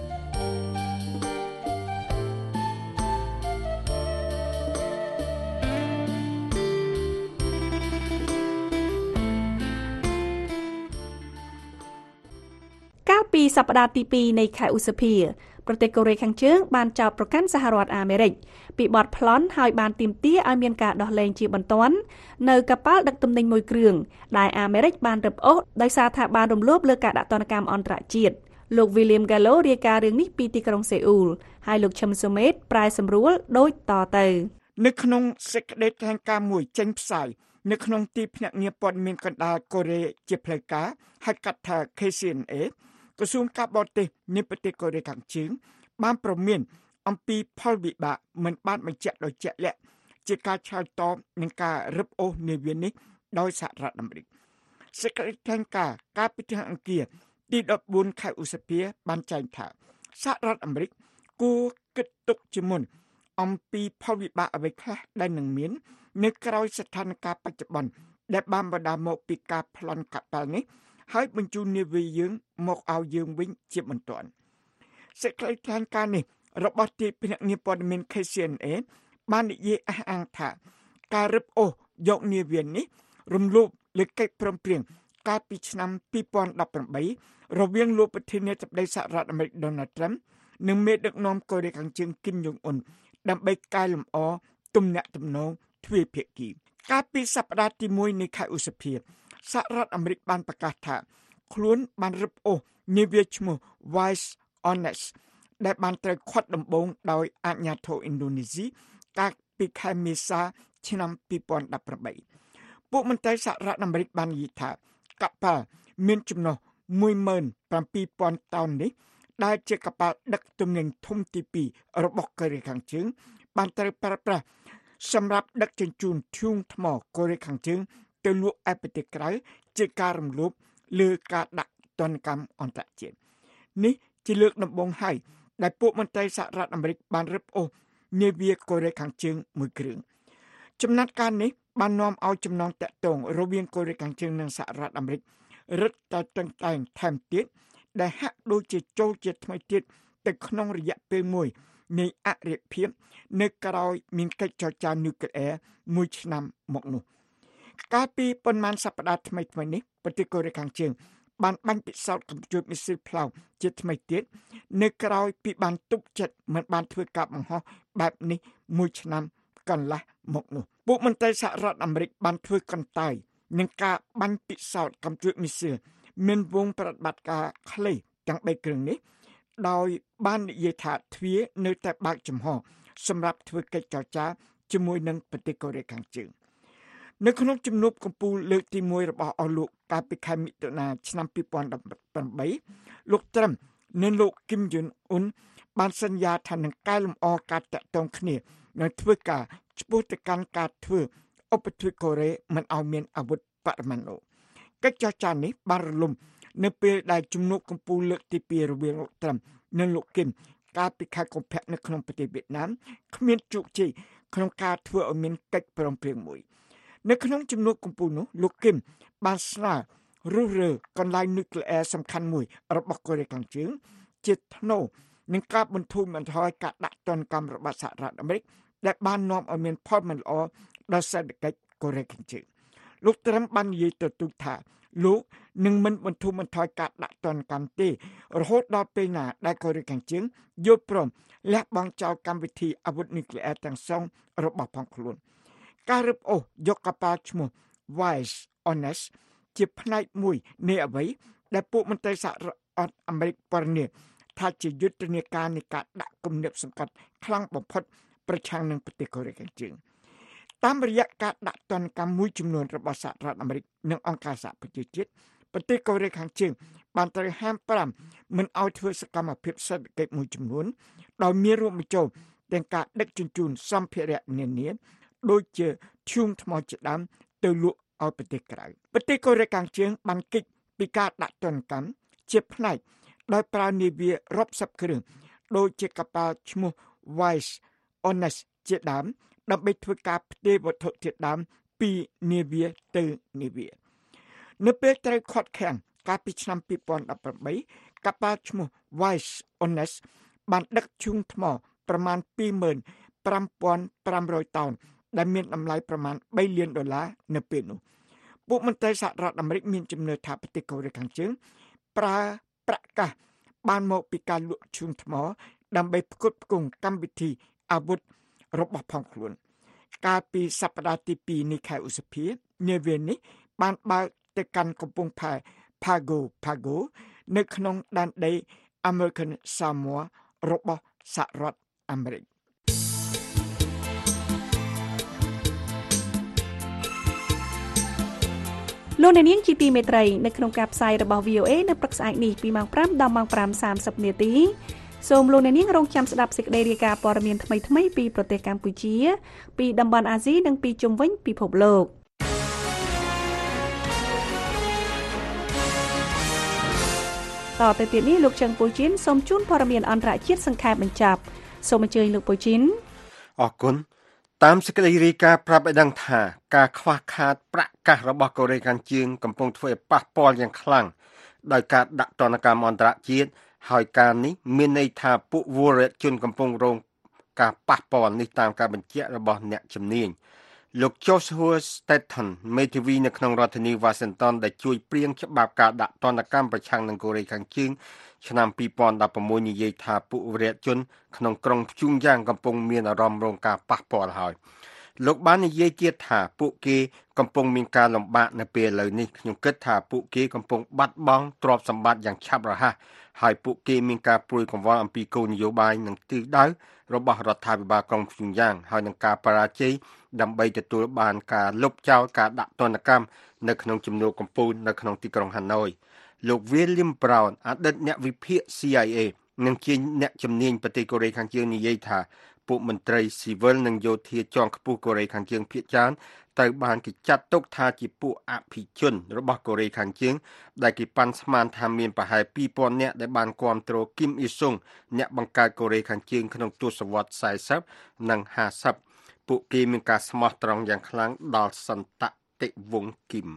ពីសប្តាហ៍ទី2នៃខែឧសភាប្រទេសកូរ៉េខាងជើងបានចោទប្រកាន់សហរដ្ឋអាមេរិកពីបទប្លន់ហើយបានទាមទារឲ្យមានការដោះលែងជាបន្ទាន់នៅកប៉ាល់ដឹកទំនិញមួយគ្រឿងដែលអាមេរិកបានរឹបអូសដោយសារថាបានរំលោភលើការដាក់ទណ្ឌកម្មអន្តរជាតិលោក William Gallo រាយការណ៍រឿងនេះពីទីក្រុងសេអ៊ូលហើយលោកឈឹមសូមេតប្រែសម្រួលដូចតទៅនៅក្នុងសេចក្តីថ្លែងការណ៍មួយចេញផ្សាយនៅក្នុងទីភ្នាក់ងារព័ត៌មានកណ្ដាលកូរ៉េជាផ្លូវការហៅកាត់ថា KCNAក្រសួងការបរទេសនៃប្រទេសកូរ៉េខាងជើងបានព្រមានអំពីផលវិបាកមិនបានបញ្ជាក់ដោយជាក់លាក់ជាការឆ្លើយតបនឹងការរឹបអូសនាវានេះដោយសហរដ្ឋអាមេរិកសេចក្តីថ្លែងការណ៍កាលពីថ្ងៃអង្គារទី14ខែឧសភាបានចែងថាសហរដ្ឋអាមេរិកគួរគិតទុកជាមុនអំពីផលវិបាកអ្វីខ្លះដែលនឹងមាននៅក្រៅស្ថានភាពបច្ចុប្បន្នដែលបានបណ្ដាលមកពីការប្លន់កប៉ាល់នេះហើយបញ្ជូននាវាយើងមកឲ្យយើងវិញជាបន្ទាន់សេចក្តីថ្លែងការណ៍នេះរបស់ទីភ្នាក់ងារព័ត៌មាន KCNA បាននិយាយអះអាងថាការរឹបអូសយកនាវានេះរំលោភលើកិច្ចព្រមព្រៀងកាលពីឆ្នាំ2018រវាងលោកប្រធានាធិបតីសហរដ្ឋអាមេរិក Donald Trump និងមេដឹកនាំកូរ៉េខាងជើង Kim Jong Un ដើម្បីកែលម្អទំនាក់ទំនងទ្វេភាគីកាលពីសប្តាហ៍ទី1នៃខែឧសភាសហរដ្ឋអាមេរិកបានប្រកាសថាខ្លួនបានរឹបអូសនាវាឈ្មោះ Wise Honest ដែលបានត្រូវឃាត់ដំបូងដោយអាជ្ញាធរឥណ្ឌូនេស៊ីកាលពីខែមេសាឆ្នាំ2018ពួកមន្ត្រីសហរដ្ឋអាមេរិកបាននិយាយថាកប៉ាល់មានចំណុះ 17,000 តោននេះដែលជាកប៉ាល់ដឹកទំនិញធំទី2របស់កូរ៉េខាងជើងបានត្រូវប្រើប្រាស់សម្រាប់ដឹកជញ្ជូនធ្យូងថ្មកូរ៉េខាងជើងទៅលក់ឯប្រទេសក្រៅជាការរំលោភលើការដាក់ទណ្ឌកម្មអន្តរជាតិនេះជាលើកដំបូងហើយដែលពួកមន្ត្រីសហរដ្ឋអាមេរិកបានរឹបអូសនាវាកូរ៉េខាងជើងមួយគ្រឿងចំណាត់ការនេះបាននាំឲ្យចំណងតាក់ទងរវាងកូរ៉េខាងជើងនិងសហរដ្ឋអាមេរិករឹតតែតឹងតែងថែមទៀតដែលហាក់ដូចជាចូលជាថ្មីទៀតទៅក្នុងរយៈពេលមួយនៃអរិភាពនៅក្រោយមានកិច្ចចរចានុយក្លេអ៊ែរមួយឆ្នាំមកនោះកាលពីប៉ុន្មានសប្តាហ៍ថ្មីនេះប្រទេសកូរ៉េខាងជើងបានបាញ់ពិសោធន៍កំជួចមីស៊ីលផ្លោកជាថ្មីទៀតនៅក្រោយពីបានទប់ចិត្តមិនបានធ្វើការបង្ហោះបែបនេះមួយឆ្នាំកន្លះមកនោះពួកមន្ត្រីសហរដ្ឋអាមេរិកបានធ្វើកន្តើយនឹងការបាញ់ពិសោធន៍កំជួចមីស៊ីលមានវងប្រតិបត្តិការខ្លីទាំង3គ្រឿងនេះដោយបាននិយាយថាទ្វារនៅតែបើកចំហសម្រាប់ធ្វើកិច្ចចរចាជាមួយនឹងប្រទេសកូរ៉េខាងជើងនៅក្នុងជំនួបកំពូលលើកទី1របស់អស់លោកកាលពីខែមិថុនាឆ្នាំ2018លោកត្រាំនិងលោកគីមយុនអ៊ុនបានសន្យាថានឹងកែលម្អការតាក់ទងគ្នានិងធ្វើការឆ្ពោះទៅកាន់ការធ្វើឧបទ្វីបកូរ៉េមិនឲ្យមានអាវុធបរមាណុកិច្ចចរចានេះបានរលំនៅពេលដែលជំនួបកំពូលលើកទី2រវាងលោកត្រាំនិងលោកគីមកាលពីខែកុម្ភៈនៅក្នុងប្រទេសវៀតណាមគ្មានជោគជ័យក្នុងការធ្វើឲ្យមានកិច្ចព្រមព្រៀងមួយនៅក្នុងជំនួបកំពូលនោះលោកគីមបានស្នើរុះរើកន្លែងនុយក្លេអ៊ែរសំខាន់មួយរបស់កូរ៉េខាងជើងជាថ្នូរនឹងការបន្ធូរបន្ថយការដាក់ទណ្ឌកម្មរបស់សហរដ្ឋអាមេរិកដែលបាននាំឲ្យមានផលមិនល្អដល់សេដ្ឋកិច្ចកូរ៉េខាងជើងលោកត្រាំបាននិយាយទៅទូថាលោកនឹងមិនបន្ធូរបន្ថយការដាក់ទណ្ឌកម្មទេរហូតដល់ពេលណាដែលកូរ៉េខាងជើងយល់ព្រមលះបង់ចោលកម្មវិធីអាវុធនុយក្លេអ៊ែរទាំងសងរបស់ផងខ្លួនការរឹបអូសយកកប៉ាល់ឈ្មោះ Wise Honest ជាផ្នែកមួយនៃអ្វីដែលពួកមន្ត្រីសហរដ្ឋអាមេរិកបរិញ្ញាថាជាយុទ្ធនាការនៃការដាក់គំនាបសង្កត់ខ្លាំងបំផុតប្រឆាំងនឹងប្រទេសកូរ៉េខាងជើងតាមរយៈការដាក់ទណ្ឌកម្មមួយចំនួនរបស់សហរដ្ឋអាមេរិកនិងអង្គការសហប្រជាជាតិប្រទេសកូរ៉េខាងជើងបានត្រូវហាម5មិនឲ្យធ្វើសកម្មភាពសេដ្ឋកិច្ចមួយចំនួនដោយមានរួមបញ្ចូលទាំងការដឹកជញ្ជូនសម្ភារៈនានាដូចជាឈូងថ្មជាដើមទៅលក់ឲ្យប្រទេសក្រៅប្រទេសកូរ៉េខាងជើងបានគេចពីការដាក់ទណ្ឌកម្មជាផ្នែកដោយប្រើនាវារាប់សិបគ្រឿងដូចជាកប៉ាល់ឈ្មោះ Wise Honest ជាដើមដើម្បីធ្វើការផ្ទេរវត្ថុធាតុដើមពីនាវាទៅនាវានៅពេលត្រូវខាត់ខាំងកាលពីឆ្នាំ2018កប៉ាល់ឈ្មោះ Wise Honest បានដឹកឈូងថ្មប្រមាណ 25,500 តោនដែលមានតម្លៃប្រមាណ$3 លាននៅពេលនោះពួកមន្ត្រីសហរដ្ឋអាមេរិកមានជំនឿថាប្រទេសកូរ៉េខាងជើងប្រើប្រាក់កាសបានមកពីការលក់ឈូងថ្មដើម្បីផ្គត់ផ្គង់កម្មវិធីអាវុធរបស់ផងខ្លួនកាលពីសប្តាហ៍ទី2នៃខែឧសភានាវានេះបានបើកទៅកាន់កំពង់ផែ Pago នៅក្នុងដែនដី American Samoa របស់សហរដ្ឋអាមេរិកលោកអ្នកនាងជាទីមេត្រីនៅក្នុងការផ្សាយរបស់ VOA នៅព្រឹកស្អែកនេះពីម៉ោង 5 ដល់ម៉ោង 5:30 នាទីសូមលោកអ្នកនាងរងចាំស្ដាប់សេចក្តីរាយការណ៍ព័ត៌មានថ្មីៗពីប្រទេសកម្ពុជាពីតំបន់អាស៊ីនិងពីជុំវិញពិភពលោកតទៅទៀតនេះលោកជឹងពូជីនសូមជូនព័ត៌មានអន្តរជាតិសង្ខេបបញ្ចប់សូមអញ្ជើញលោកពូជីនអរគុណតាមសេចក្តីរាយការណ៍ប្រាប់ឲ្យដឹងថាការខ្វះខាតប្រាក់កាសរបស់កូរ៉េខាងជើងកំពុងធ្វើឲ្យប៉ះពាល់យ៉ាងខ្លាំងដោយការដាក់ទណ្ឌកម្មអន្តរជាតិហើយការនេះមានន័យថាពួកវរជនកំពុងរងការប៉ះពាល់នេះតាមការបញ្ជាក់របស់អ្នកជំនាញលោក Joshua Staton មេធាវីនៅក្នុងរដ្ឋធានី Washington ដែលជួយព្រៀងច្បាប់ការដាក់ទណ្ឌកម្មប្រឆាំងនឹងកូរ៉េខាងជើងឆ្នាំ2016និយាយថាពួកវរជនក្នុងក្រុងព្យុងយ៉ាងកំពុងមានអារម្មណ៍រងការប៉ះពាល់ហើយលោកបាននិយាយទៀតថាពួកគេកំពុងមានការលំបាកនៅពេលឥឡូវនេះខ្ញុំគិតថាពួកគេកំពុងបាត់បង់ទ្រព្យសម្បត្តិយ៉ាងឆាប់រហ័សហើយពួកគេមានការព្រួយកង្វល់អំពីគោលនយោបាយនិងទិសដៅរបស់រដ្ឋាភិបាលក្រុងព្យុងយ៉ាងហើយនឹងការបរាជ័យដើម្បីទទួលបានការលុបចោលការដាក់ទណ្ឌកម្មនៅក្នុងជំនួបកំពូលនៅក្នុងទីក្រុងហាណូយលោក William Brown អតីតអ្នកវិភាគ CIA និងជាអ្នកជំនាញប្រទេសកូរ៉េខាងជើងនិយាយថាពួកមន្ត្រីស៊ីវិលនិងយោធាជាន់ខ្ពស់កូរ៉េខាងជើងភាគច្រើនត្រូវបានគេចាត់ទុកថាជាពួកអភិជនរបស់កូរ៉េខាងជើងដែលគេប៉ាន់ស្មានថាមានប្រហែល 2,000 នាក់ដែលបានគាំទ្រគីមអ៊ីសុងអ្នកបង្កើតកូរ៉េខាងជើងក្នុងទសវត្សរ៍ 40 និង 50 ពួកគេមានការស្មោះត្រង់យ៉ាងខ្លាំងដល់សន្តតិវង្សគីម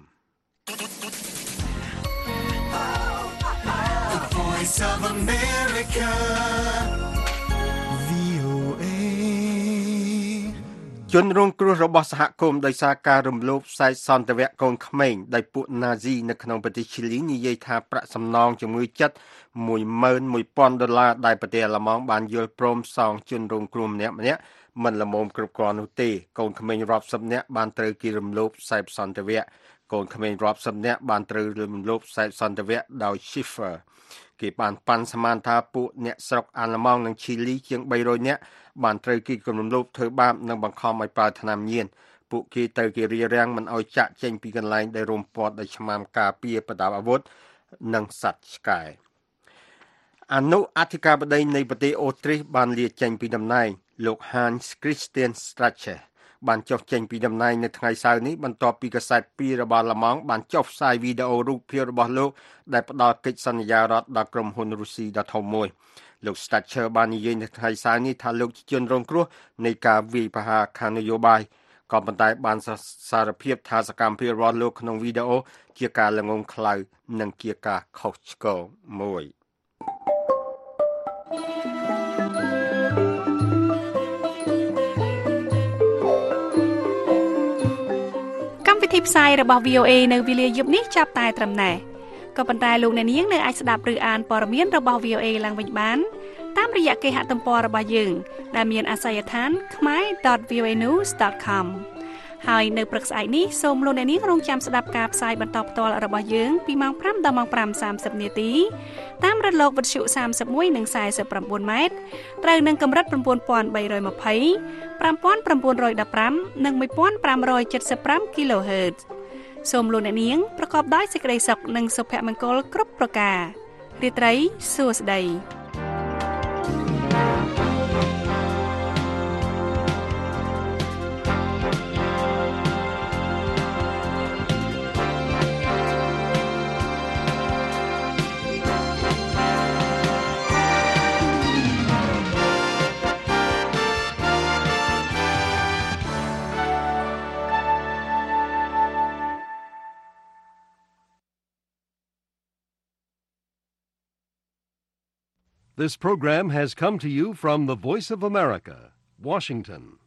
Voice of America VOA ជនរងគ្រោះរបស់សហគមន៍ដោយសារការរំលោភខ្សែសន្តិវៈកូនក្មេងដោយពួកណាស៊ីនៅក្នុងប្រទេសឈីលីនិយាយថាប្រាក់សំណងជំងឺចិត្ត $11,000 ដែលប្រទេសអាល្លឺម៉ង់បានយល់ព្រមសងជនរងគ្រោះម្នាក់មិនល្មមគ្រប់គ្រាន់នោះទេកូនក្មេងរាប់សិបនាក់បានត្រូវគេរំលោភខ្សែសន្តិវៈកូនក្មេងរាប់សិបនាក់បានត្រូវរំលោភខ្សែសន្តិវៈដោយ Schifferគេបានប៉ាន់ស្មានថាពួកអ្នកស្រុកអាល្លឺម៉ង់និងឈីលីជាង300នាក់បានត្រូវគេរំលោភធ្វើបាបនិងបង្ខំឲ្យប្រើថ្នាំញៀនពួកគេត្រូវគេរារាំងមិនឲ្យចាក់ចេញពីកន្លែងដែលរំពាត់ដោយឆ្មាំការពារប្រដាប់អាវុធនិងសត្វឆ្កែអនុអធិការបតីនៃប្រទេសអូទ្រីសបានលាចេញពីតំណែងលោក Hans Christian Strache បានចុះចេញពីតំណែងនៅថ្ងៃសៅរ៍នេះបន្ទាប់ពីកាសែតពីររបស់ឡម៉ង់បានចុះផ្សាយវីដេអូរូបភាពរបស់លោកដែលផ្ដល់កិច្ចសន្យារដ្ឋដល់ក្រុមហ៊ុនរុស្ស៊ីដ៏ធំមួយលោក Strache បាននិយាយនៅថ្ងៃសៅរ៍នេះថាលោកជាជនរងគ្រោះនៃការវាយប្រហារខាងនយោបាយក៏ប៉ុន្តែបានសារភាពថាសកម្មភាពរបស់លោកក្នុងវីដេអូជាការល្ងងខ្លៅនិងជាការខុសឆ្គងមួយវិធីផ្សាយរបស់ VOA នៅវេលាយប់នេះចាប់តែត្រឹមណេះក៏ប៉ុន្តែលោកអ្នកនាងនៅអាចស្ដាប់ឬអានព័ត៌មានរបស់ VOA ឡើងវិញបានតាមរយៈគេហទំព័ររបស់យើងដែលមានអាសយដ្ឋាន khmer.voanews.com ហើយនៅព្រឹកស្អែកនេះសូមលោកអ្នកនាងរងចាំស្ដាប់ការផ្សាយបន្តផ្ទាល់របស់យើងពីម៉ោង 5 ដល់ម៉ោង 5:30 នាទីតាមរលកវិទ្យុ31និង49ម៉ែត្រត្រូវនឹងកម្រិត 9320 5915 និង 1575 kHz សូមលោកអ្នកនាងប្រកបដោយសេចក្តីសុខនិងសុភមង្គលគ្រប់ប្រការរាត្រីសួស្តី This program has come to you from the Voice of America, Washington.